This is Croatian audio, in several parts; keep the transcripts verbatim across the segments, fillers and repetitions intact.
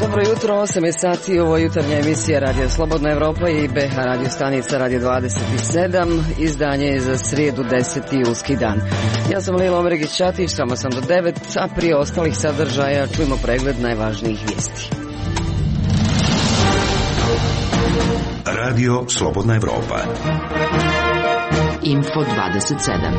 Dobro jutro, osam je sati, ovo je jutarnja emisija Radio Slobodna Evropa i B H radio stanica Radio dvadeset sedam, izdanje je za srijedu deseti julski dan. Ja sam Lila Omregić-Ćatić, samo sam do devet, a prije ostalih sadržaja čujemo pregled najvažnijih vijesti. Radio Slobodna Evropa. Info dvadeset sedam.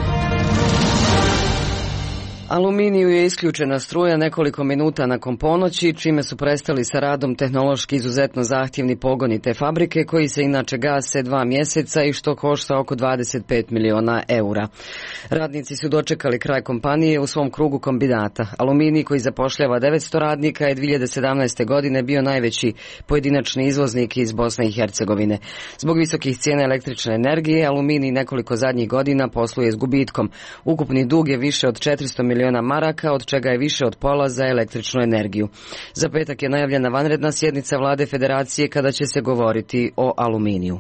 Aluminiju je isključena struja nekoliko minuta nakon ponoći, čime su prestali sa radom tehnološki izuzetno zahtjevni pogoni te fabrike, koji se inače gase dva mjeseca i što košta oko dvadeset pet miliona eura. Radnici su dočekali kraj kompanije u svom krugu kombinata. Aluminij, koji zapošljava devetsto radnika, je dvije hiljade sedamnaeste. godine bio najveći pojedinačni izvoznik iz Bosne i Hercegovine. Zbog visokih cijena električne energije, Aluminij nekoliko zadnjih godina posluje s gubitkom. Ukupni dug je više od četiristo miliona maraka, od čega je više od pola za električnu energiju. Za petak je najavljena vanredna sjednica vlade Federacije kada će se govoriti o aluminiju.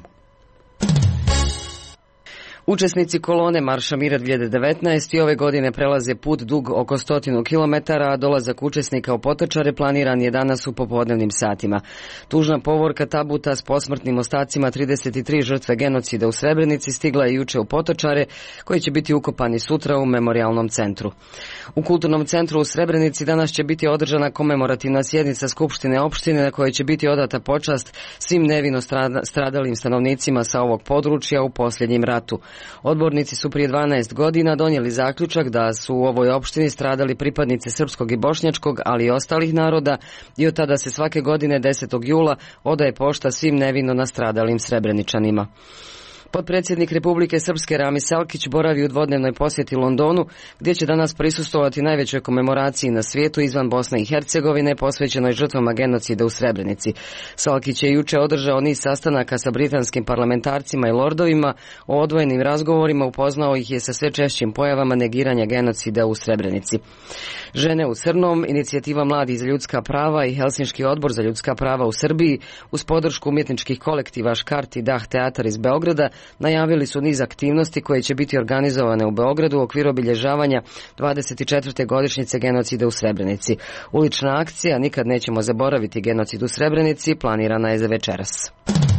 Učesnici kolone Marša mira dvije hiljade devetnaeste. i ove godine prelaze put dug oko stotinu kilometara, a dolazak učesnika u Potočare planiran je danas u popodnevnim satima. Tužna povorka tabuta s posmrtnim ostacima trideset tri žrtve genocida u Srebrenici stigla je juče u Potočare, koji će biti ukopani sutra u memorijalnom centru. U kulturnom centru u Srebrenici danas će biti održana komemorativna sjednica Skupštine opštine na kojoj će biti odata počast svim nevino stradalim stanovnicima sa ovog područja u posljednjem ratu. Odbornici su prije dvanaest godina donijeli zaključak da su u ovoj opštini stradali pripadnici srpskog i bošnjačkog, ali i ostalih naroda, i od tada se svake godine desetog jula odaje pošta svim nevino nastradalim Srebreničanima. Potpredsjednik Republike Srpske Ramis Alkić boravi u dvodnevnoj posjeti Londonu, gdje će danas prisustvovati najvećoj komemoraciji na svijetu izvan Bosne i Hercegovine posvećenoj žrtvama genocida u Srebrenici. Salkić je juče održao niz sastanaka sa britanskim parlamentarcima i lordovima. O odvojenim razgovorima upoznao ih je sa sve češćim pojavama negiranja genocida u Srebrenici. Žene u crnom, inicijativa Mladi za ljudska prava i Helsinški odbor za ljudska prava u Srbiji uz podršku umjetničkih kolektiva Škart i Dah teatar iz Beograda najavili su niz aktivnosti koje će biti organizovane u Beogradu u okviru obilježavanja dvadeset četvrte godišnjice genocida u Srebrenici. Ulična akcija Nikad nećemo zaboraviti genocid u Srebrenici planirana je za večeras.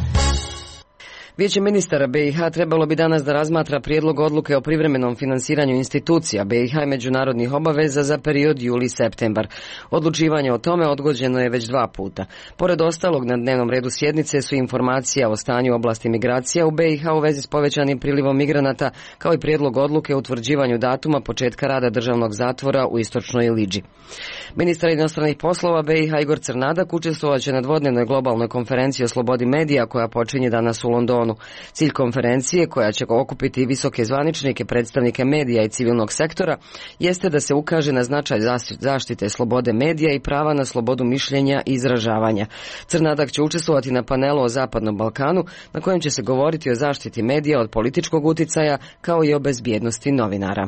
Vijeće ministara B i H trebalo bi danas da razmatra prijedlog odluke o privremenom finansiranju institucija B i H i međunarodnih obaveza za period juli-septembar. Odlučivanje o tome odgođeno je već dva puta. Pored ostalog, na dnevnom redu sjednice su informacija o stanju u oblasti migracija u B i H u vezi s povećanim prilivom migranata, kao i prijedlog odluke o utvrđivanju datuma početka rada državnog zatvora u istočnoj Lidži. Ministar inostranih poslova B i H Igor Crnadak učestvovaće na dvodnevnoj globalnoj konferenciji o slobodi medija koja počinje danas u Londonu. Cilj konferencije, koja će okupiti visoke zvaničnike, predstavnike medija i civilnog sektora, jeste da se ukaže na značaj zaštite slobode medija i prava na slobodu mišljenja i izražavanja. Crnadak će učestvovati na panelu o Zapadnom Balkanu, na kojem će se govoriti o zaštiti medija od političkog uticaja, kao i o bezbjednosti novinara.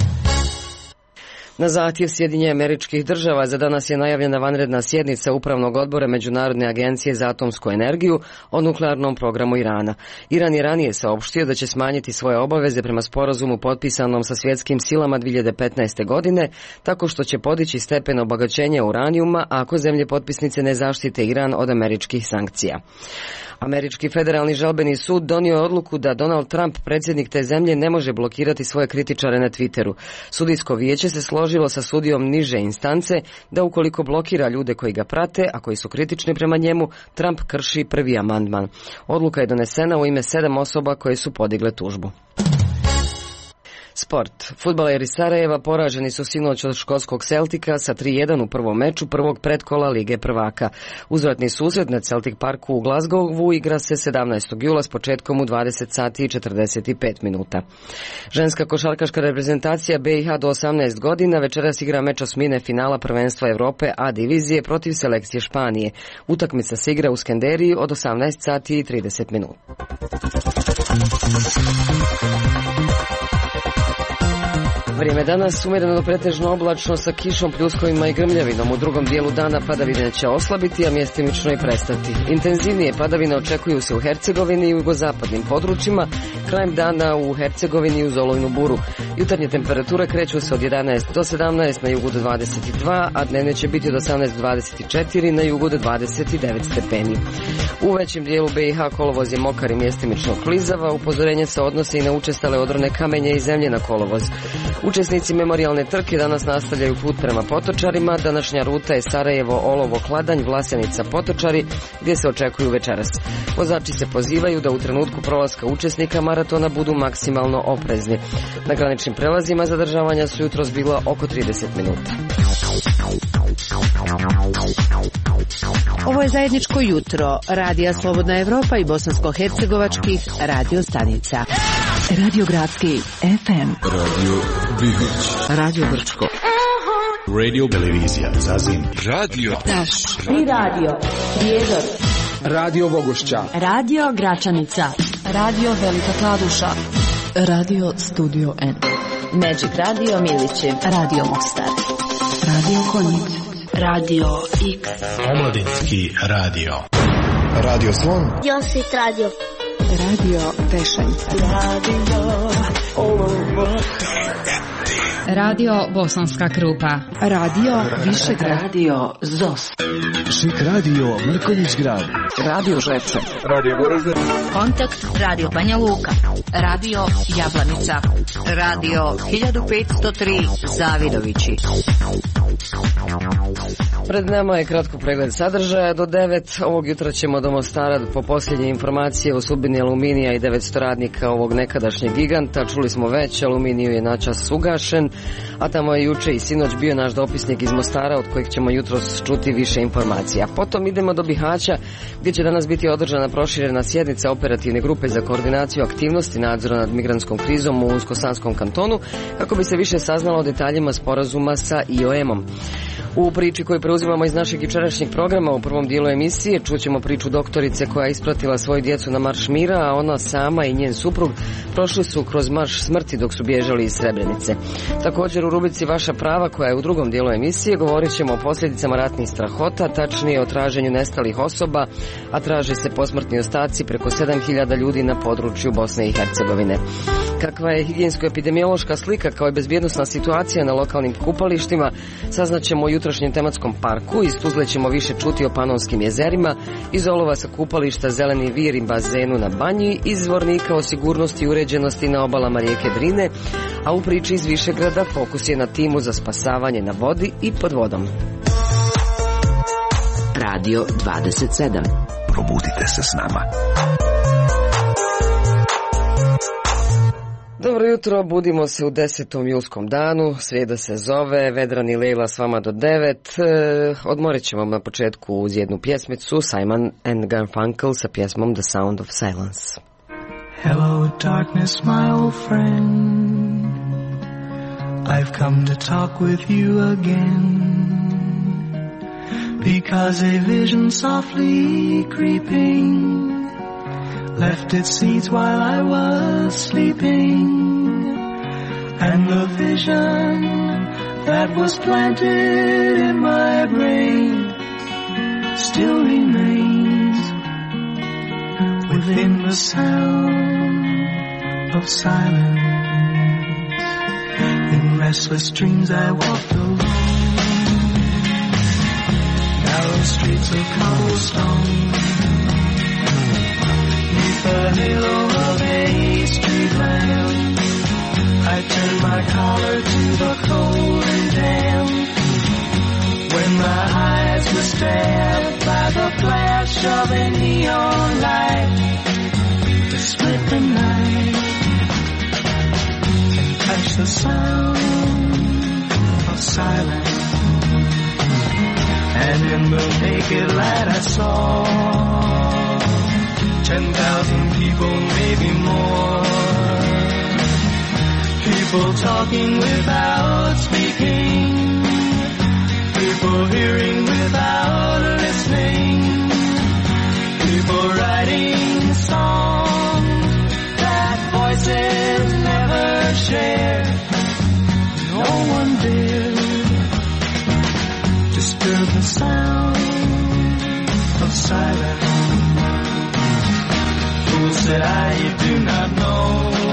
Na zahtjev Sjedinjenih Američkih Država za danas je najavljena vanredna sjednica Upravnog odbora Međunarodne agencije za atomsku energiju o nuklearnom programu Irana. Iran je ranije saopštio da će smanjiti svoje obaveze prema sporazumu potpisanom sa svjetskim silama dvije hiljade petnaeste. godine, tako što će podići stepen obogaćenja uranijuma ako zemlje potpisnice ne zaštite Iran od američkih sankcija. Američki federalni žalbeni sud donio je odluku da Donald Trump, predsjednik te zemlje, ne može blokirati svoje kritičare na Twitteru. Sudijsko vijeće se složilo sa sudijom niže instance da ukoliko blokira ljude koji ga prate, a koji su kritični prema njemu, Trump krši prvi amandman. Odluka je donesena u ime sedam osoba koje su podigle tužbu. Sport. Fudbaleri Sarajeva poraženi su sinoć od škotskog Celtica sa tri jedan u prvom meču prvog pretkola Lige prvaka. Uzvratni susret na Celtic Parku u Glasgowu igra se sedamnaestog jula s početkom u dvadeset sati i četrdeset pet minuta. Ženska košarkaška reprezentacija B i H do osamnaest godina večeras igra meč osmine finala prvenstva Evrope A divizije protiv selekcije Španije. Utakmica se igra u Skenderiji od osamnaest sati i trideset minuta. Vrijeme danas umjereno do pretežno oblačno sa kišom, pljuskovima i grmljavinom. U drugom dijelu dana padavine će oslabiti, a mjestimično i prestati. Intenzivnije padavine očekuju se u Hercegovini i u jugozapadnim područjima, krajem dana u Hercegovini i uz olujnu buru. Jutarnje temperature kreću se od jedanaest do sedamnaest, na jugu do dvadeset dva, a dnevne će biti od osamnaest do dvadeset četiri, na jugu do dvadeset devet stepeni. U većem dijelu B i H kolovoz je mokar i mjestimično klizava. Upozorenje se odnosi i na učestale odrone kamenje i zemlje na kolovoz. Učesnici memorijalne trke danas nastavljaju put prema Potočarima. Današnja ruta je Sarajevo, Olovo, Kladanj, Vlasenica, Potočari, gdje se očekuju večeras. Vozači se pozivaju da u trenutku prolaska učesnika maratona budu maksimalno oprezni. Na graničnim prelazima zadržavanja su jutros bila oko trideset minuta. Ovo je zajedničko jutro Radija Slobodna Evropa i bosansko-hercegovačkih radio stanica. Radio Gradski F M, Radio Bihoć, Radio Brčko, Radio Televizija Zazin, Radio Taš, Tri radio Prijedor, Radio Vogošća, Radio Gračanica, Radio Velika Kladuša, Radio Studio N, Magic Radio Miliće, Radio Mostar, Radio Konjic, Radio X, Omladinski radio, Radio Slon, Josit Radio, Radio Tešanjca, Radio Bosanska Krupa, Radio Višegrad, Radio Zos, Šik Radio Mrkonjić Grad, Radio Žepče, Radio Goražde, Kontakt Radio Banja Luka, Radio Jablanica, Radio hiljadu petsto tri Zavidovići. Pred nama je kratko pregled sadržaja. Do devet ovog jutra ćemo do Mostara po posljednje informacije o sudbini Aluminija i devetsto radnika ovog nekadašnjeg giganta. Čuli smo već, Aluminiju je načas ugašen, a tamo je juče i sinoć bio naš dopisnik iz Mostara, od kojeg ćemo jutros čuti više informacija. Potom idemo do Bihaća, gdje će danas biti održana proširena sjednica operativne grupe za koordinaciju aktivnosti nadzora nad migrantskom krizom u Unsko-Sanskom kantonu, kako bi se više saznalo o detaljima sporazuma sa I O M-om. U priči koju preuzimamo iz našeg jučerašnjeg programa u prvom dijelu emisije čućemo priču doktorice koja je ispratila svoju djecu na Marš mira, a ona sama i njen suprug prošli su kroz Marš smrti dok su bježali iz Srebrenice. Također u rubrici Vaša prava, koja je u drugom dijelu emisije, govorit ćemo o posljedicama ratnih strahota, tačnije o traženju nestalih osoba, a traže se posmrtni ostaci preko sedam hiljada ljudi na području Bosne i Hercegovine. Kakva je higijensko-epidemiološka slika kao i bezbjednosna situacija na lokalnim kupalištima, saznaćemo u jutrošnjem tematskom parku. Iz Tuzle ćemo više čuti o Panonskim jezerima, iz Olova sa kupališta Zeleni vir i bazenu na Banji, iz Zvornika o sigurnosti i uređenosti na obalama rijeke Drine, a u priči iz Višegrada fokus je na timu za spasavanje na vodi i pod vodom. Radio dvadeset sedam. probudite se s nama. Dobro jutro, budimo se u desetom julskom danu, srijeda se zove, Vedran i Lejla s vama do devet. E, odmorit ćemo na početku uz jednu pjesmicu, Simon and Garfunkel sa pjesmom The Sound of Silence. Hello darkness, my old friend, I've come to talk with you again, because a vision softly creeping left its seeds while I was sleeping, and the vision that was planted in my brain still remains within the sound of silence. In restless dreams I walked alone, narrow streets of cobblestone, the halo of a street lamp. I turned my collar to the cold and damp, when my eyes were stabbed by the flash of a neon light to split the night and touch the sound of silence. And in the naked light I saw ten thousand people, maybe more. People talking without speaking. People hearing without listening. People writing songs that voices never share. that I do not know.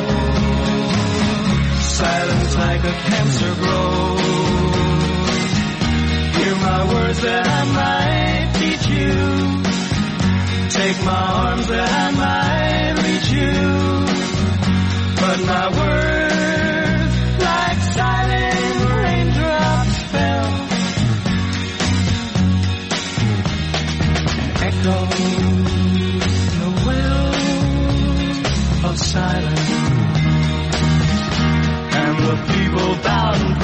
Silence like a cancer grows. Hear my words that I might teach you. Take my arms that I might reach you. But my words like silent raindrops fell. Echo the wells of silence. And the people bowed and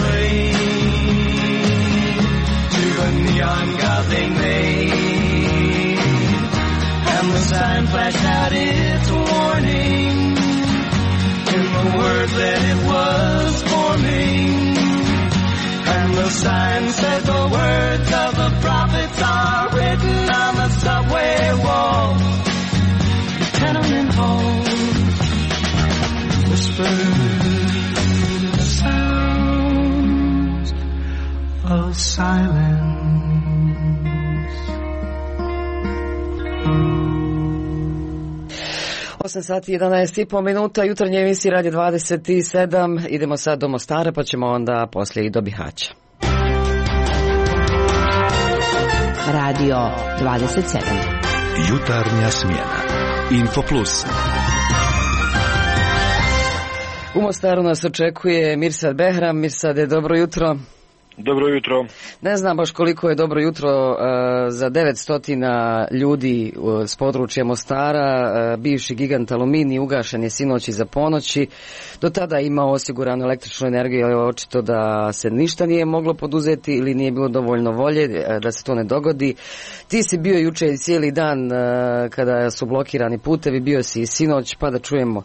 prayed to the neon god they made. And the sign flashed out its warning in the words that it was forming. And the sign said the words of the prophets are written on the subway walls, the tenement halls, whispered sounds of silence. osam sati i jedanaest i po minuta, jutarnje emisije Radio dvadeset sedam. Idemo sad do Mostara, pa ćemo onda poslije i do Bihaća. Radio dvadeset sedam. Jutarnja smjena. Info Plus. U Mostaru nas očekuje Mirsad Behram. Mirsade, dobro jutro. Dobro jutro. Ne znam baš koliko je dobro jutro uh, za devetsto ljudi uh, s područja Mostara. Uh, bivši gigant Aluminij ugašen je sinoć iza ponoći. Do tada je imao osiguranu električnu energiju, ali očito da se ništa nije moglo poduzeti ili nije bilo dovoljno volje uh, da se to ne dogodi. Ti si bio jučer cijeli dan uh, kada su blokirani putevi, bio si i sinoć, pa da čujemo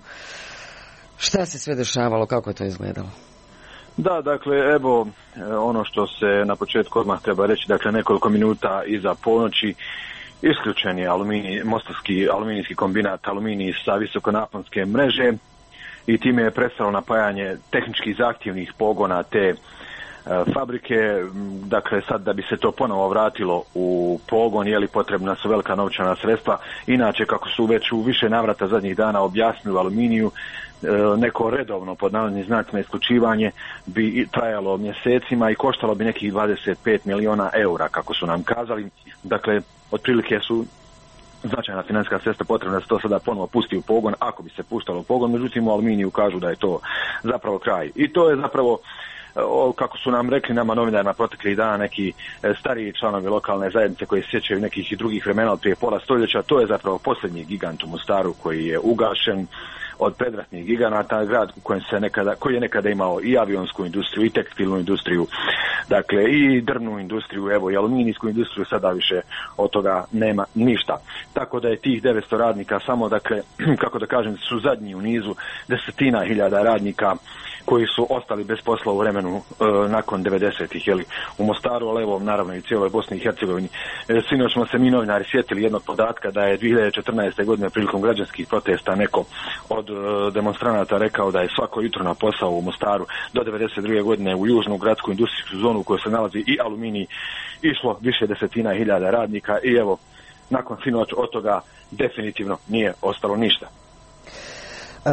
šta se sve dešavalo, kako je to izgledalo. Da, dakle, evo, ono što se na početku odmah treba reći, dakle, nekoliko minuta iza ponoći isključen je aluminij, mostarski aluminijski kombinat Aluminij sa visokonaponske mreže i time je prestalo napajanje tehnički zahtjevnih pogona te e, fabrike. Dakle, sad da bi se to ponovo vratilo u pogon, je li potrebna su velika novčana sredstva. Inače, kako su već u više navrata zadnjih dana objasnili u Aluminiju, neko redovno pod navodnim znacima isključivanje bi trajalo mjesecima i koštalo bi nekih dvadeset pet milijuna eura, kako su nam kazali. Dakle, otprilike su značajna financijska sredstva potrebna da se to sada ponovo pusti u pogon, ako bi se puštalo u pogon. Međutim, u Aluminiju kažu da je to zapravo kraj. I to je zapravo, kako su nam rekli nama novinarima proteklih dana neki stariji članovi lokalne zajednice koji se sjećaju nekih i drugih vremena od prije pola stoljeća, to je zapravo posljednji gigant u Mostaru koji je ugašen od predratnih giganata, grad u kojem se nekada, koji je nekada imao i avionsku industriju i tekstilnu industriju, dakle i drvnu industriju, evo i aluminijsku industriju, sada više od toga nema ništa. Tako da je tih devetsto radnika samo, dakle, kako da kažem, su zadnji u nizu desetina hiljada radnika koji su ostali bez posla u vremenu e, nakon devedesetih, jeli, u Mostaru, ali evo naravno i cijeloj Bosni i Hercegovini. E, sinoć smo se mi novinari sjetili jednog podatka da je dvije hiljade četrnaeste. godine prilikom građanskih protesta neko od e, demonstranata rekao da je svako jutro na posao u Mostaru do devedeset druge. godine u južnu gradsku industrijsku zonu u kojoj se nalazi i Aluminij išlo više desetina hiljada radnika i evo nakon sinoć od toga definitivno nije ostalo ništa. Uh,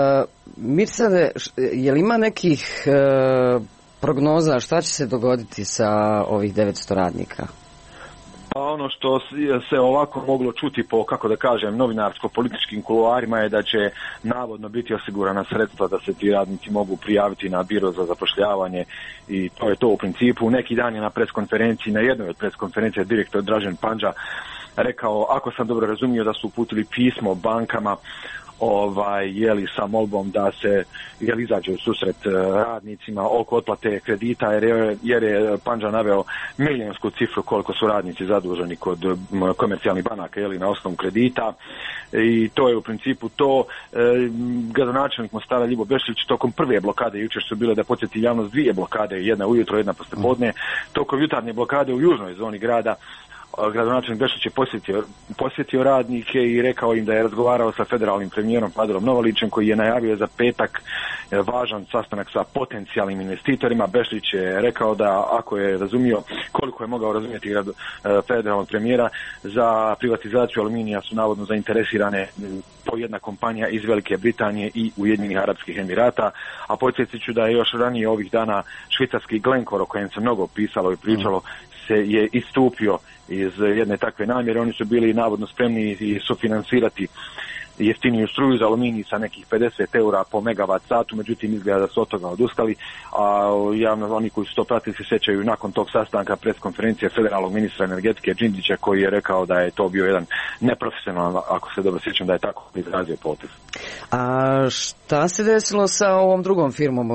Mirsade, je li ima nekih uh, prognoza šta će se dogoditi sa ovih devetsto radnika? Pa ono što se ovako moglo čuti po, kako da kažem, novinarsko-političkim kuloarima je da će navodno biti osigurana sredstva da se ti radnici mogu prijaviti na biro za zapošljavanje i to je to u principu. Neki dan je na preskonferenciji, na jednoj od preskonferencija direktor Dražen Pandža rekao, ako sam dobro razumio, da su uputili pismo bankama ovaj, jeli, sa molbom da se jeli, izađe u susret radnicima oko otplate kredita, jer je, jer je Pandža naveo milijunsku cifru koliko su radnici zaduženi kod komercijalnih banaka, jeli, na osnovu kredita, i to je u principu to. E, gradonačelnik Mostara Ljibo Bešlić tokom prve blokade, jučer su bile, da podsjeti javnost, dvije blokade, jedna ujutro, jedna poslijepodne, tokom jutarnje blokade u južnoj zoni grada, gradonačelnik Bešlić je posjetio, posjetio radnike i rekao im da je razgovarao sa federalnim premijerom Padelom Novalićem koji je najavio za petak važan sastanak sa potencijalnim investitorima. Bešlić je rekao da ako je razumio koliko je mogao razumjeti grad, federalnog premijera, za privatizaciju aluminija su navodno zainteresirane po jedna kompanija iz Velike Britanije i Ujedinjenih Arapskih Emirata, a podsjetit ću da je još ranije ovih dana švicarski Glencore, o kojem se mnogo pisalo i pričalo, se je istupio iz jedne takve namjere. Oni su bili navodno spremni i sufinansirati jeftiniju struju za aluminij sa nekih pedeset eura po megavat satu, međutim izgleda da su od toga odustali, a javno oni koji su to pratili se sjećaju nakon tog sastanka pres konferencije federalnog ministra energetike Đinđića koji je rekao da je to bio jedan neprofesionalan, ako se dobro sjećam da je tako izrazio potez. A šta se desilo sa ovom drugom firmom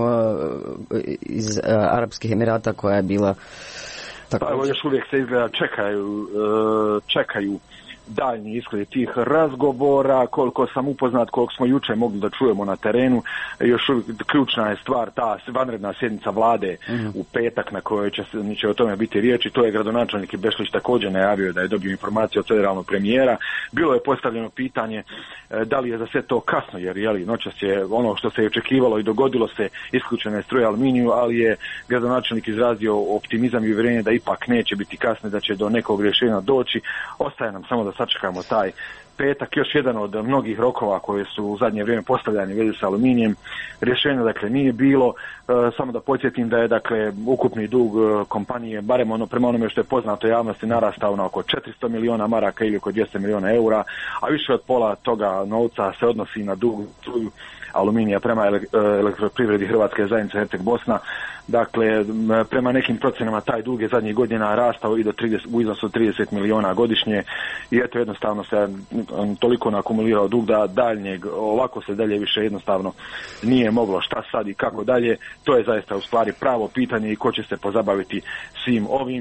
iz Arapskih Emirata koja je bila tako? Pa evo još uvijek se izgleda čekaju, čekaju daljnji ishod tih razgovora. Koliko sam upoznat, koliko smo juče mogli da čujemo na terenu, još uvijek ključna je stvar ta vanredna sjednica vlade mm. u petak na kojoj će, će o tome biti riječi. To je gradonačelnik Bešlić također najavio da je dobio informaciju od federalnog premijera. Bilo je postavljeno pitanje da li je za sve to kasno, jer jeli, noćas je ono što se je očekivalo i dogodilo se, isključene struje aluminiju, ali je gradonačelnik izrazio optimizam i uvjerenje da ipak neće biti kasno, da će do nekog rješenja doći. Ostaje nam samo da sačekamo taj petak, još jedan od mnogih rokova koje su u zadnje vrijeme postavljani u vezi sa aluminijem. Rješenja dakle nije bilo, e, samo da podsjetim da je dakle ukupni dug e, kompanije, barem ono prema onome što je poznato javnosti, narastao na oko četiristo miliona maraka ili oko dvjesto miliona eura, a više od pola toga novca se odnosi na dug struju aluminija prema elektroprivredi Hrvatske zajednice Herceg Bosna. Dakle, prema nekim procenama taj dug je zadnjih godina rastao i do trideset, u iznosu od trideset miliona godišnje i eto jednostavno se toliko nakumulirao dug da daljnjeg, ovako se dalje više jednostavno nije moglo. Šta sad i kako dalje, to je zaista u stvari pravo pitanje i ko će se pozabaviti svim ovim.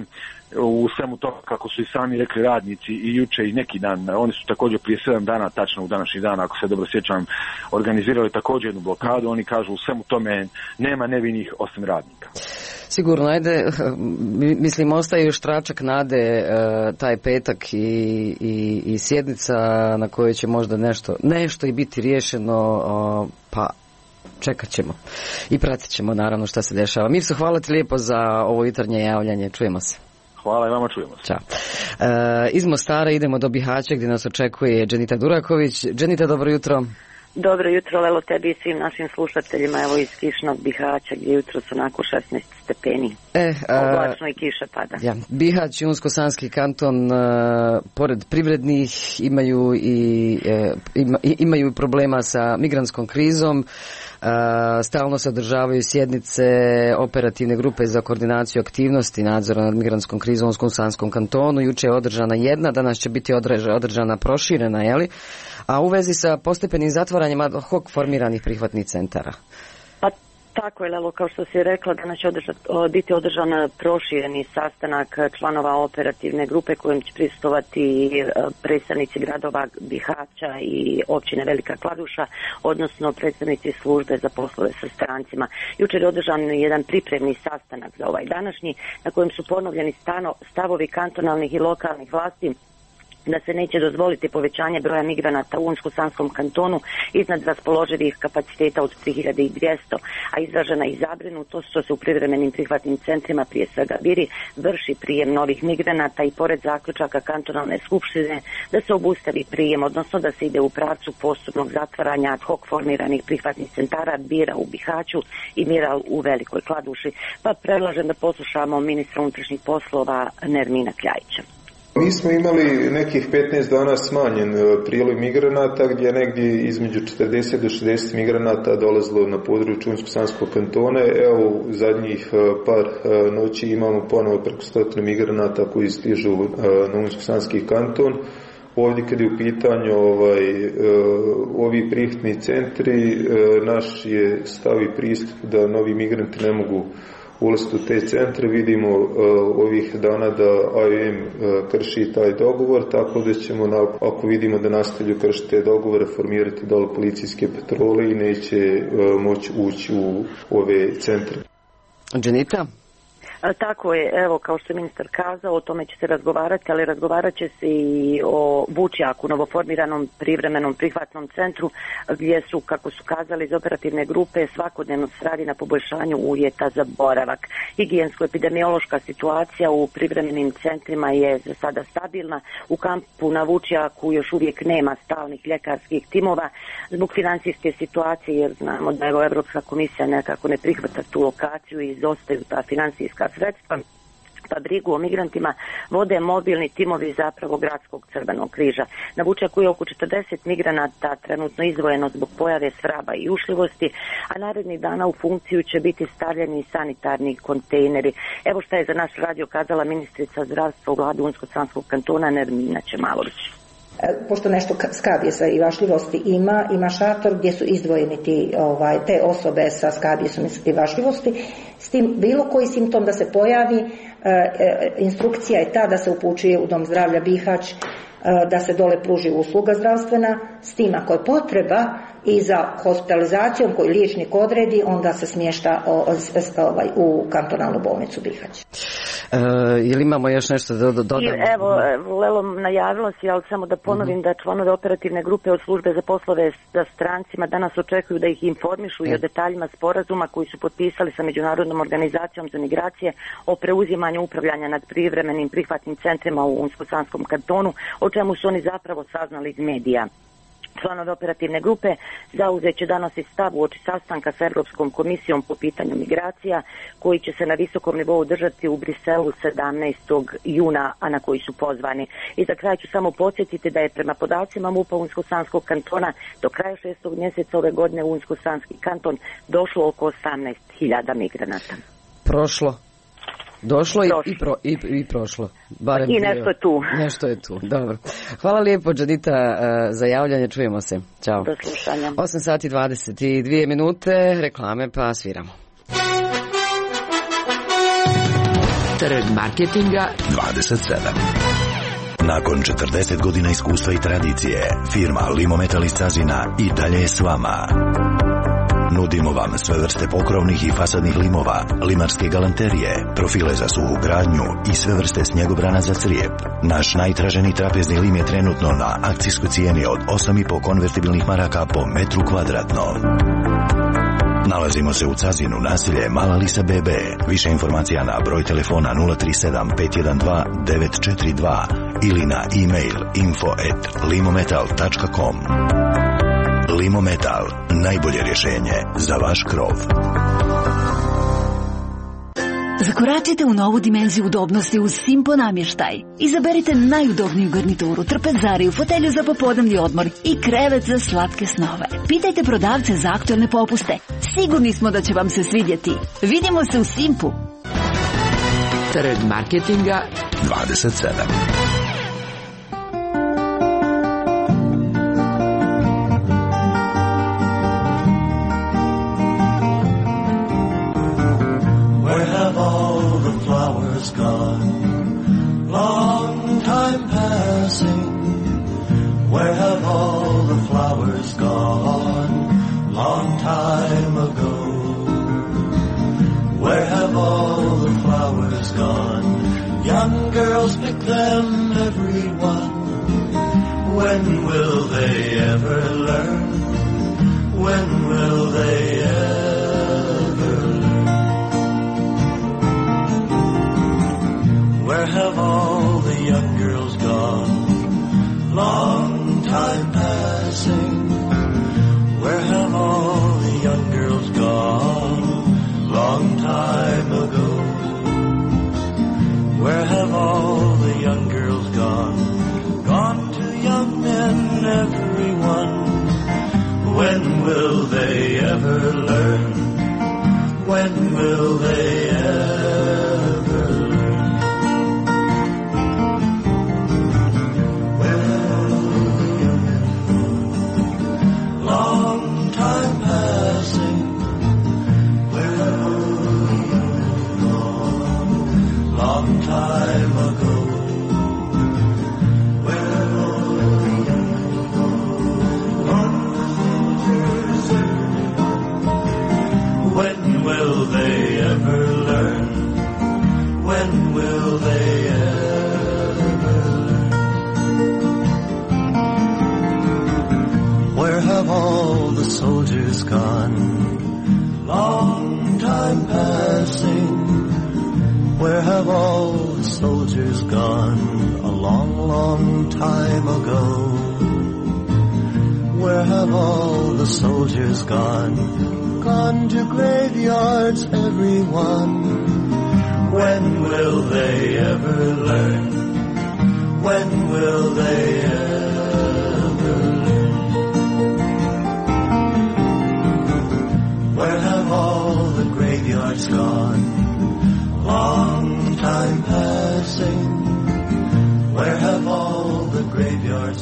U svemu to, kako su i sami rekli radnici i juče i neki dan, oni su također prije sedam dana, tačno u današnji dan, ako se dobro sjećam, organizirali također jednu blokadu. Oni kažu u svemu tome nema nevinih osim radnika. Sigurno, ajde, mislim, ostaje još tračak nade taj petak i, i, i sjednica na kojoj će možda nešto, nešto i biti riješeno, pa čekat ćemo i pratit ćemo naravno šta se dešava. Mirso, hvala ti lijepo za ovo jutarnje javljanje, čujemo se. Hvala i vama, čujemo se. Ćao. E, iz Mostara idemo do Bihaća gdje nas očekuje Dženita Duraković. Dženita, dobro jutro. Dobro jutro, Lelo, tebi i svim našim slušateljima, evo iz kišnog Bihaća gdje jutro su onako šesnaest stepeni. E, oblačno i kiša pada. Ja, Bihać i Unsko-Sanski kanton, a, pored privrednih, imaju i e, ima, imaju problema sa migrantskom krizom. A, stalno se održavaju sjednice operativne grupe za koordinaciju aktivnosti nadzora nad migrantskom krizom u Unsko-Sanskom kantonu. Juče je održana jedna, danas će biti održana proširena, jeli? A u vezi sa postepenim zatvaranjem ad hoc formiranih prihvatnih centara? Pa tako je, Lelo, kao što si rekla, danas će održat, biti održan prošireni sastanak članova operativne grupe kojem će prisustvovati predstavnici gradova Bihaća i općine Velika Kladuša, odnosno predstavnici službe za poslove sa strancima. Jučer je održan jedan pripremni sastanak za ovaj današnji, na kojem su ponovljeni stano, stavovi kantonalnih i lokalnih vlasti da se neće dozvoliti povećanje broja migranata u Unsko-Sanskom kantonu iznad raspoloživih kapaciteta od tri hiljade dvjesto, a izražena i zabrinutost što se u privremenim prihvatnim centrima, prije svega Biri, vrši prijem novih migranata i pored zaključaka kantonalne skupštine da se obustavi prijem, odnosno da se ide u pravcu postupnog zatvaranja ad hoc formiranih prihvatnih centara Bira u Bihaću i Miral u Velikoj Kladuši. Pa predlažem da poslušamo ministra unutrašnjih poslova Nermina Kljajića. Mi smo imali nekih petnaest dana smanjen priliv migranata gdje negdje između četrdeset do šezdeset migranata dolazilo na području Unsko-Sanskog kantona. Evo zadnjih par noći imamo ponovo preko stotine migranata koji stižu na Unsko-Sanski kanton. Ovdje kad je u pitanju ovaj, ovi prihvatni centri, naš je stav i pristup da novi migranti ne mogu ulaziti u te centre. Vidimo uh, ovih dana da A I M uh, krši taj dogovor, tako da ćemo, na, ako vidimo da nastavljaju kršiti te dogovore, formirati dole policijske patrole i neće uh, moći ući u ove centre. Dženita? Tako je, evo, kao što je ministar kazao, o tome će se razgovarati, ali razgovarat će se i o Vučjaku, novoformiranom privremenom prihvatnom centru, gdje su, kako su kazali iz operativne grupe, svakodnevno se radi na poboljšanju uvjeta za boravak. Higijensko-epidemiološka situacija u privremenim centrima je za sada stabilna. U kampu na Vučjaku još uvijek nema stalnih ljekarskih timova zbog financijske situacije, jer znamo da evo Europska komisija nekako ne prihvata tu lokaciju i izostaju ta financijska sredstva, pa brigu o migrantima vode mobilni timovi zapravo Gradskog crvenog križa. Na Vučjaku je oko četrdeset migranata trenutno izdvojeno zbog pojave svraba i ušljivosti, a narednih dana u funkciju će biti stavljeni sanitarni kontejneri. Evo šta je za naš radio kazala ministrica zdravstva u vladi Unsko-sanskog kantona Nermina Čemalović. Pošto nešto skabijesa i vašljivosti ima, ima šator gdje su izdvojeni ti, ovaj, te osobe sa skabijesom i vašljivosti. S tim bilo koji simptom da se pojavi, e, e, instrukcija je ta da se upućuje u Dom zdravlja Bihać, e, da se dole pruži usluga zdravstvena, s tim ako je potreba i za hospitalizacijom koju liječnik odredi, onda se smješta o, o, ovaj, u kantonalnu bolnicu Bihać. E, ili imamo još nešto da dodamo? Evo, Lelo, najavilo si, ali samo da ponovim uh-huh. da članovi operativne grupe od službe za poslove sa strancima danas očekuju da ih informišu uh-huh. i o detaljima sporazuma koji su potpisali sa Međunarodnom organizacijom za migracije o preuzimanju upravljanja nad privremenim prihvatnim centrima u Unsko-sanskom kantonu, o čemu su oni zapravo saznali iz medija. Članovi operativne grupe zauzet će danas i stav uoči sastanka sa Europskom komisijom po pitanju migracija, koji će se na visokom nivou držati u Briselu sedamnaestog juna, a na koji su pozvani. I za kraj ću samo podsjetiti da je prema podacima MUP-a Unsko-sanskog kantona do kraja šestog mjeseca ove godine u Unsko-sanski kanton došlo oko osamnaest hiljada migranata. Prošlo. Došlo i, i, pro, i, i prošlo. Barem I nešto je tu. Nešto je tu, dobro. Hvala lijepo, Džadita, za javljanje. Čujemo se. Ćao. Do slušanja. osam sati dvadeset dvije minute, reklame, pa sviramo. Trg marketinga dvadeset sedam. Nakon četrdeset godina iskustva i tradicije, firma Limometal iz Cazina i dalje je s vama. Nudimo vam sve vrste pokrovnih i fasadnih limova, limarske galanterije, profile za suhu gradnju i sve vrste snjegobrana za crijep. Naš najtraženiji trapezni lim je trenutno na akcijskoj cijeni od osam i po konvertibilnih maraka po metru kvadratnom. Nalazimo se u Cazinu, naselje Mala Lisa B B. Više informacija na broj telefona nula tri sedam pet jedan dva devet četiri dva ili na e-mail info at limometal tačka com. Limometal, najbolje rješenje za vaš krov. Zakoračite u novu dimenziju udobnosti uz Simpo namještaj. Izaberite najudobniju garnituru, trpezariju, fotelju za popodnevni odmor i krevet za slatke snove. Pitajte prodavce za aktualne popuste. Sigurni smo da će vam se svidjeti. Vidimo se u Simpu. Trg marketinga dvadeset sedam. Gone, long time passing. Where have all the flowers gone? Long time ago. Where have all the flowers gone? Young girls pick them, everyone. When will they ever learn? When will they ever learn? Where have all the young girls gone? Long time passing. Where have all the young girls gone? Long time ago. Where have all the young girls gone? Gone to young men, everyone. When will they ever learn? When will they ever learn? Long time passing. Where have all the young gone? Long time ago. Where have all the young gone? When will they ever soldiers gone? Long time passing. Where have all the soldiers gone? A long, long time ago. Where have all the soldiers gone? Gone to graveyards, everyone. When will they ever learn? When will they ever learn? Where have all the graveyards gone? Long time passing. Where have all the graveyards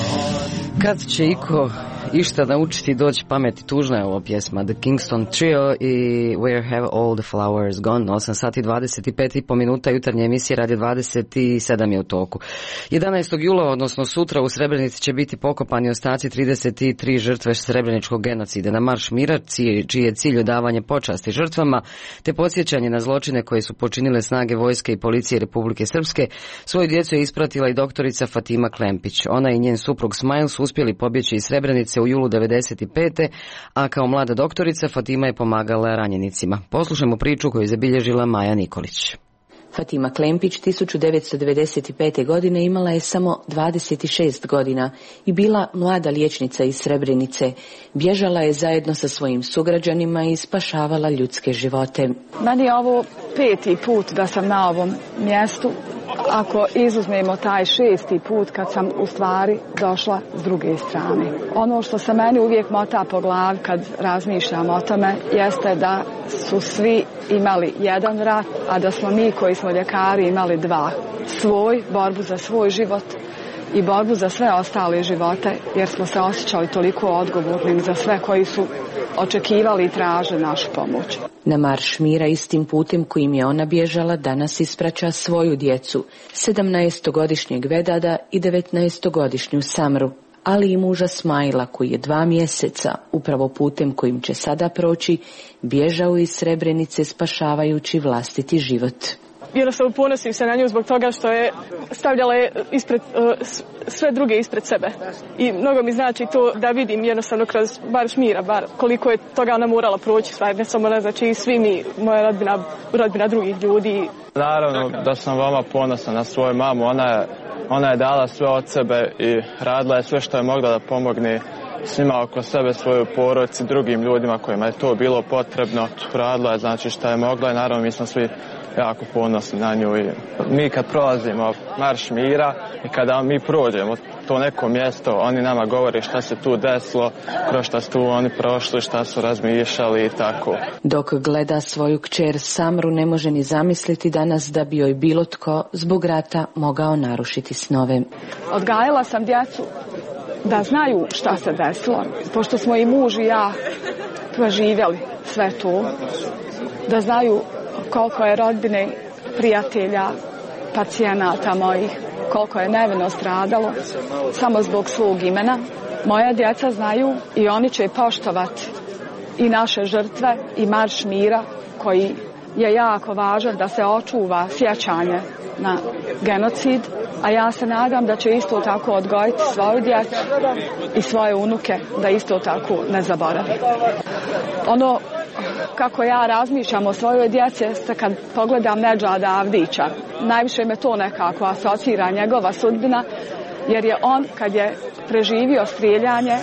gone? Kad će iko išta naučiti doći pameti, tužna je ovo pjesma The Kingston Trio i Where Have All the Flowers Gone. Osam sati dvadeset pet i po minuta, jutarnje emisije Radio dvadeset sedam je u toku. jedanaestog jula, odnosno sutra, u Srebrenici će biti pokopani ostaci trideset tri žrtve srebreničkog genocida. Na marš mira, čiji je cilj odavanje počasti žrtvama te podsjećanje na zločine koje su počinile snage vojske i policije Republike Srpske, svoju djecu je ispratila i doktorica Fatima Klempić. Ona i njen suprug Smajl su uspjeli pobjeći iz Srebrenice u julu devedeset pete. a kao mlada doktorica Fatima je pomagala ranjenicima. Poslušajmo priču koju je zabilježila Maja Nikolić. Fatima Klempić tisuću devetsto devedeset pete. godine imala je samo dvadeset šest godina i bila mlada liječnica iz Srebrenice. Bježala je zajedno sa svojim sugrađanima i spašavala ljudske živote. Meni je ovo peti put da sam na ovom mjestu, ako izuzmemo taj šesti put kad sam u stvari došla s druge strane. Ono što se meni uvijek mota po glavi kad razmišljam o tome jeste da su svi imali jedan rat, a da smo mi koji smo ljekari imali dva. Svoj, borbu za svoj život i borbu za sve ostale živote, jer smo se osjećali toliko odgovornim za sve koji su očekivali i traže našu pomoć. Na marš mira istim putem kojim je ona bježala danas ispraća svoju djecu, sedamnaestogodišnjeg Vedada i devetnaestogodišnju Samru, ali i muža Smajla koji je dva mjeseca, upravo putem kojim će sada proći, bježao iz Srebrenice spašavajući vlastiti život. Jednostavno ponosim se na nju zbog toga što je stavljala je ispred, uh, sve druge ispred sebe. I mnogo mi znači to da vidim jednostavno kroz marš mira, bar koliko je toga ona morala proći, stvari, ne samo ne znači i svi mi, moja rodbina, rodbina drugih ljudi. Naravno da sam veoma ponosan na svoju mamu, ona je, ona je dala sve od sebe i radila je sve što je mogla da pomogne svima oko sebe, svoju porodici, drugim ljudima kojima je to bilo potrebno. Radila je znači što je mogla i naravno mi smo svi jako ponosni na nju. I mi kad prolazimo marš mira i kada mi prođemo to neko mjesto, oni nama govore šta se tu desilo, kroz šta su tu oni prošli, šta su razmišljali i tako. Dok gleda svoju kćer Samru, ne može ni zamisliti danas da bi joj bilo tko zbog rata mogao narušiti snove. Odgajala sam djecu da znaju šta se desilo, pošto smo i muž i ja proživjeli sve to, da znaju koliko je rodbine, prijatelja, pacijenata mojih, koliko je nevino stradalo, samo zbog svog imena. Moja djeca znaju i oni će poštovati i naše žrtve i marš mira koji je jako važan da se očuva sjećanje na genocid, a ja se nadam da će isto tako odgojiti svoju djecu i svoje unuke da isto tako ne zaboravi. Ono kako ja razmišljam o svojoj djeci jeste kad pogledam Nedžada Avdića. Najviše me to nekako asocira njegova sudbina, jer je on kad je preživio strijeljanje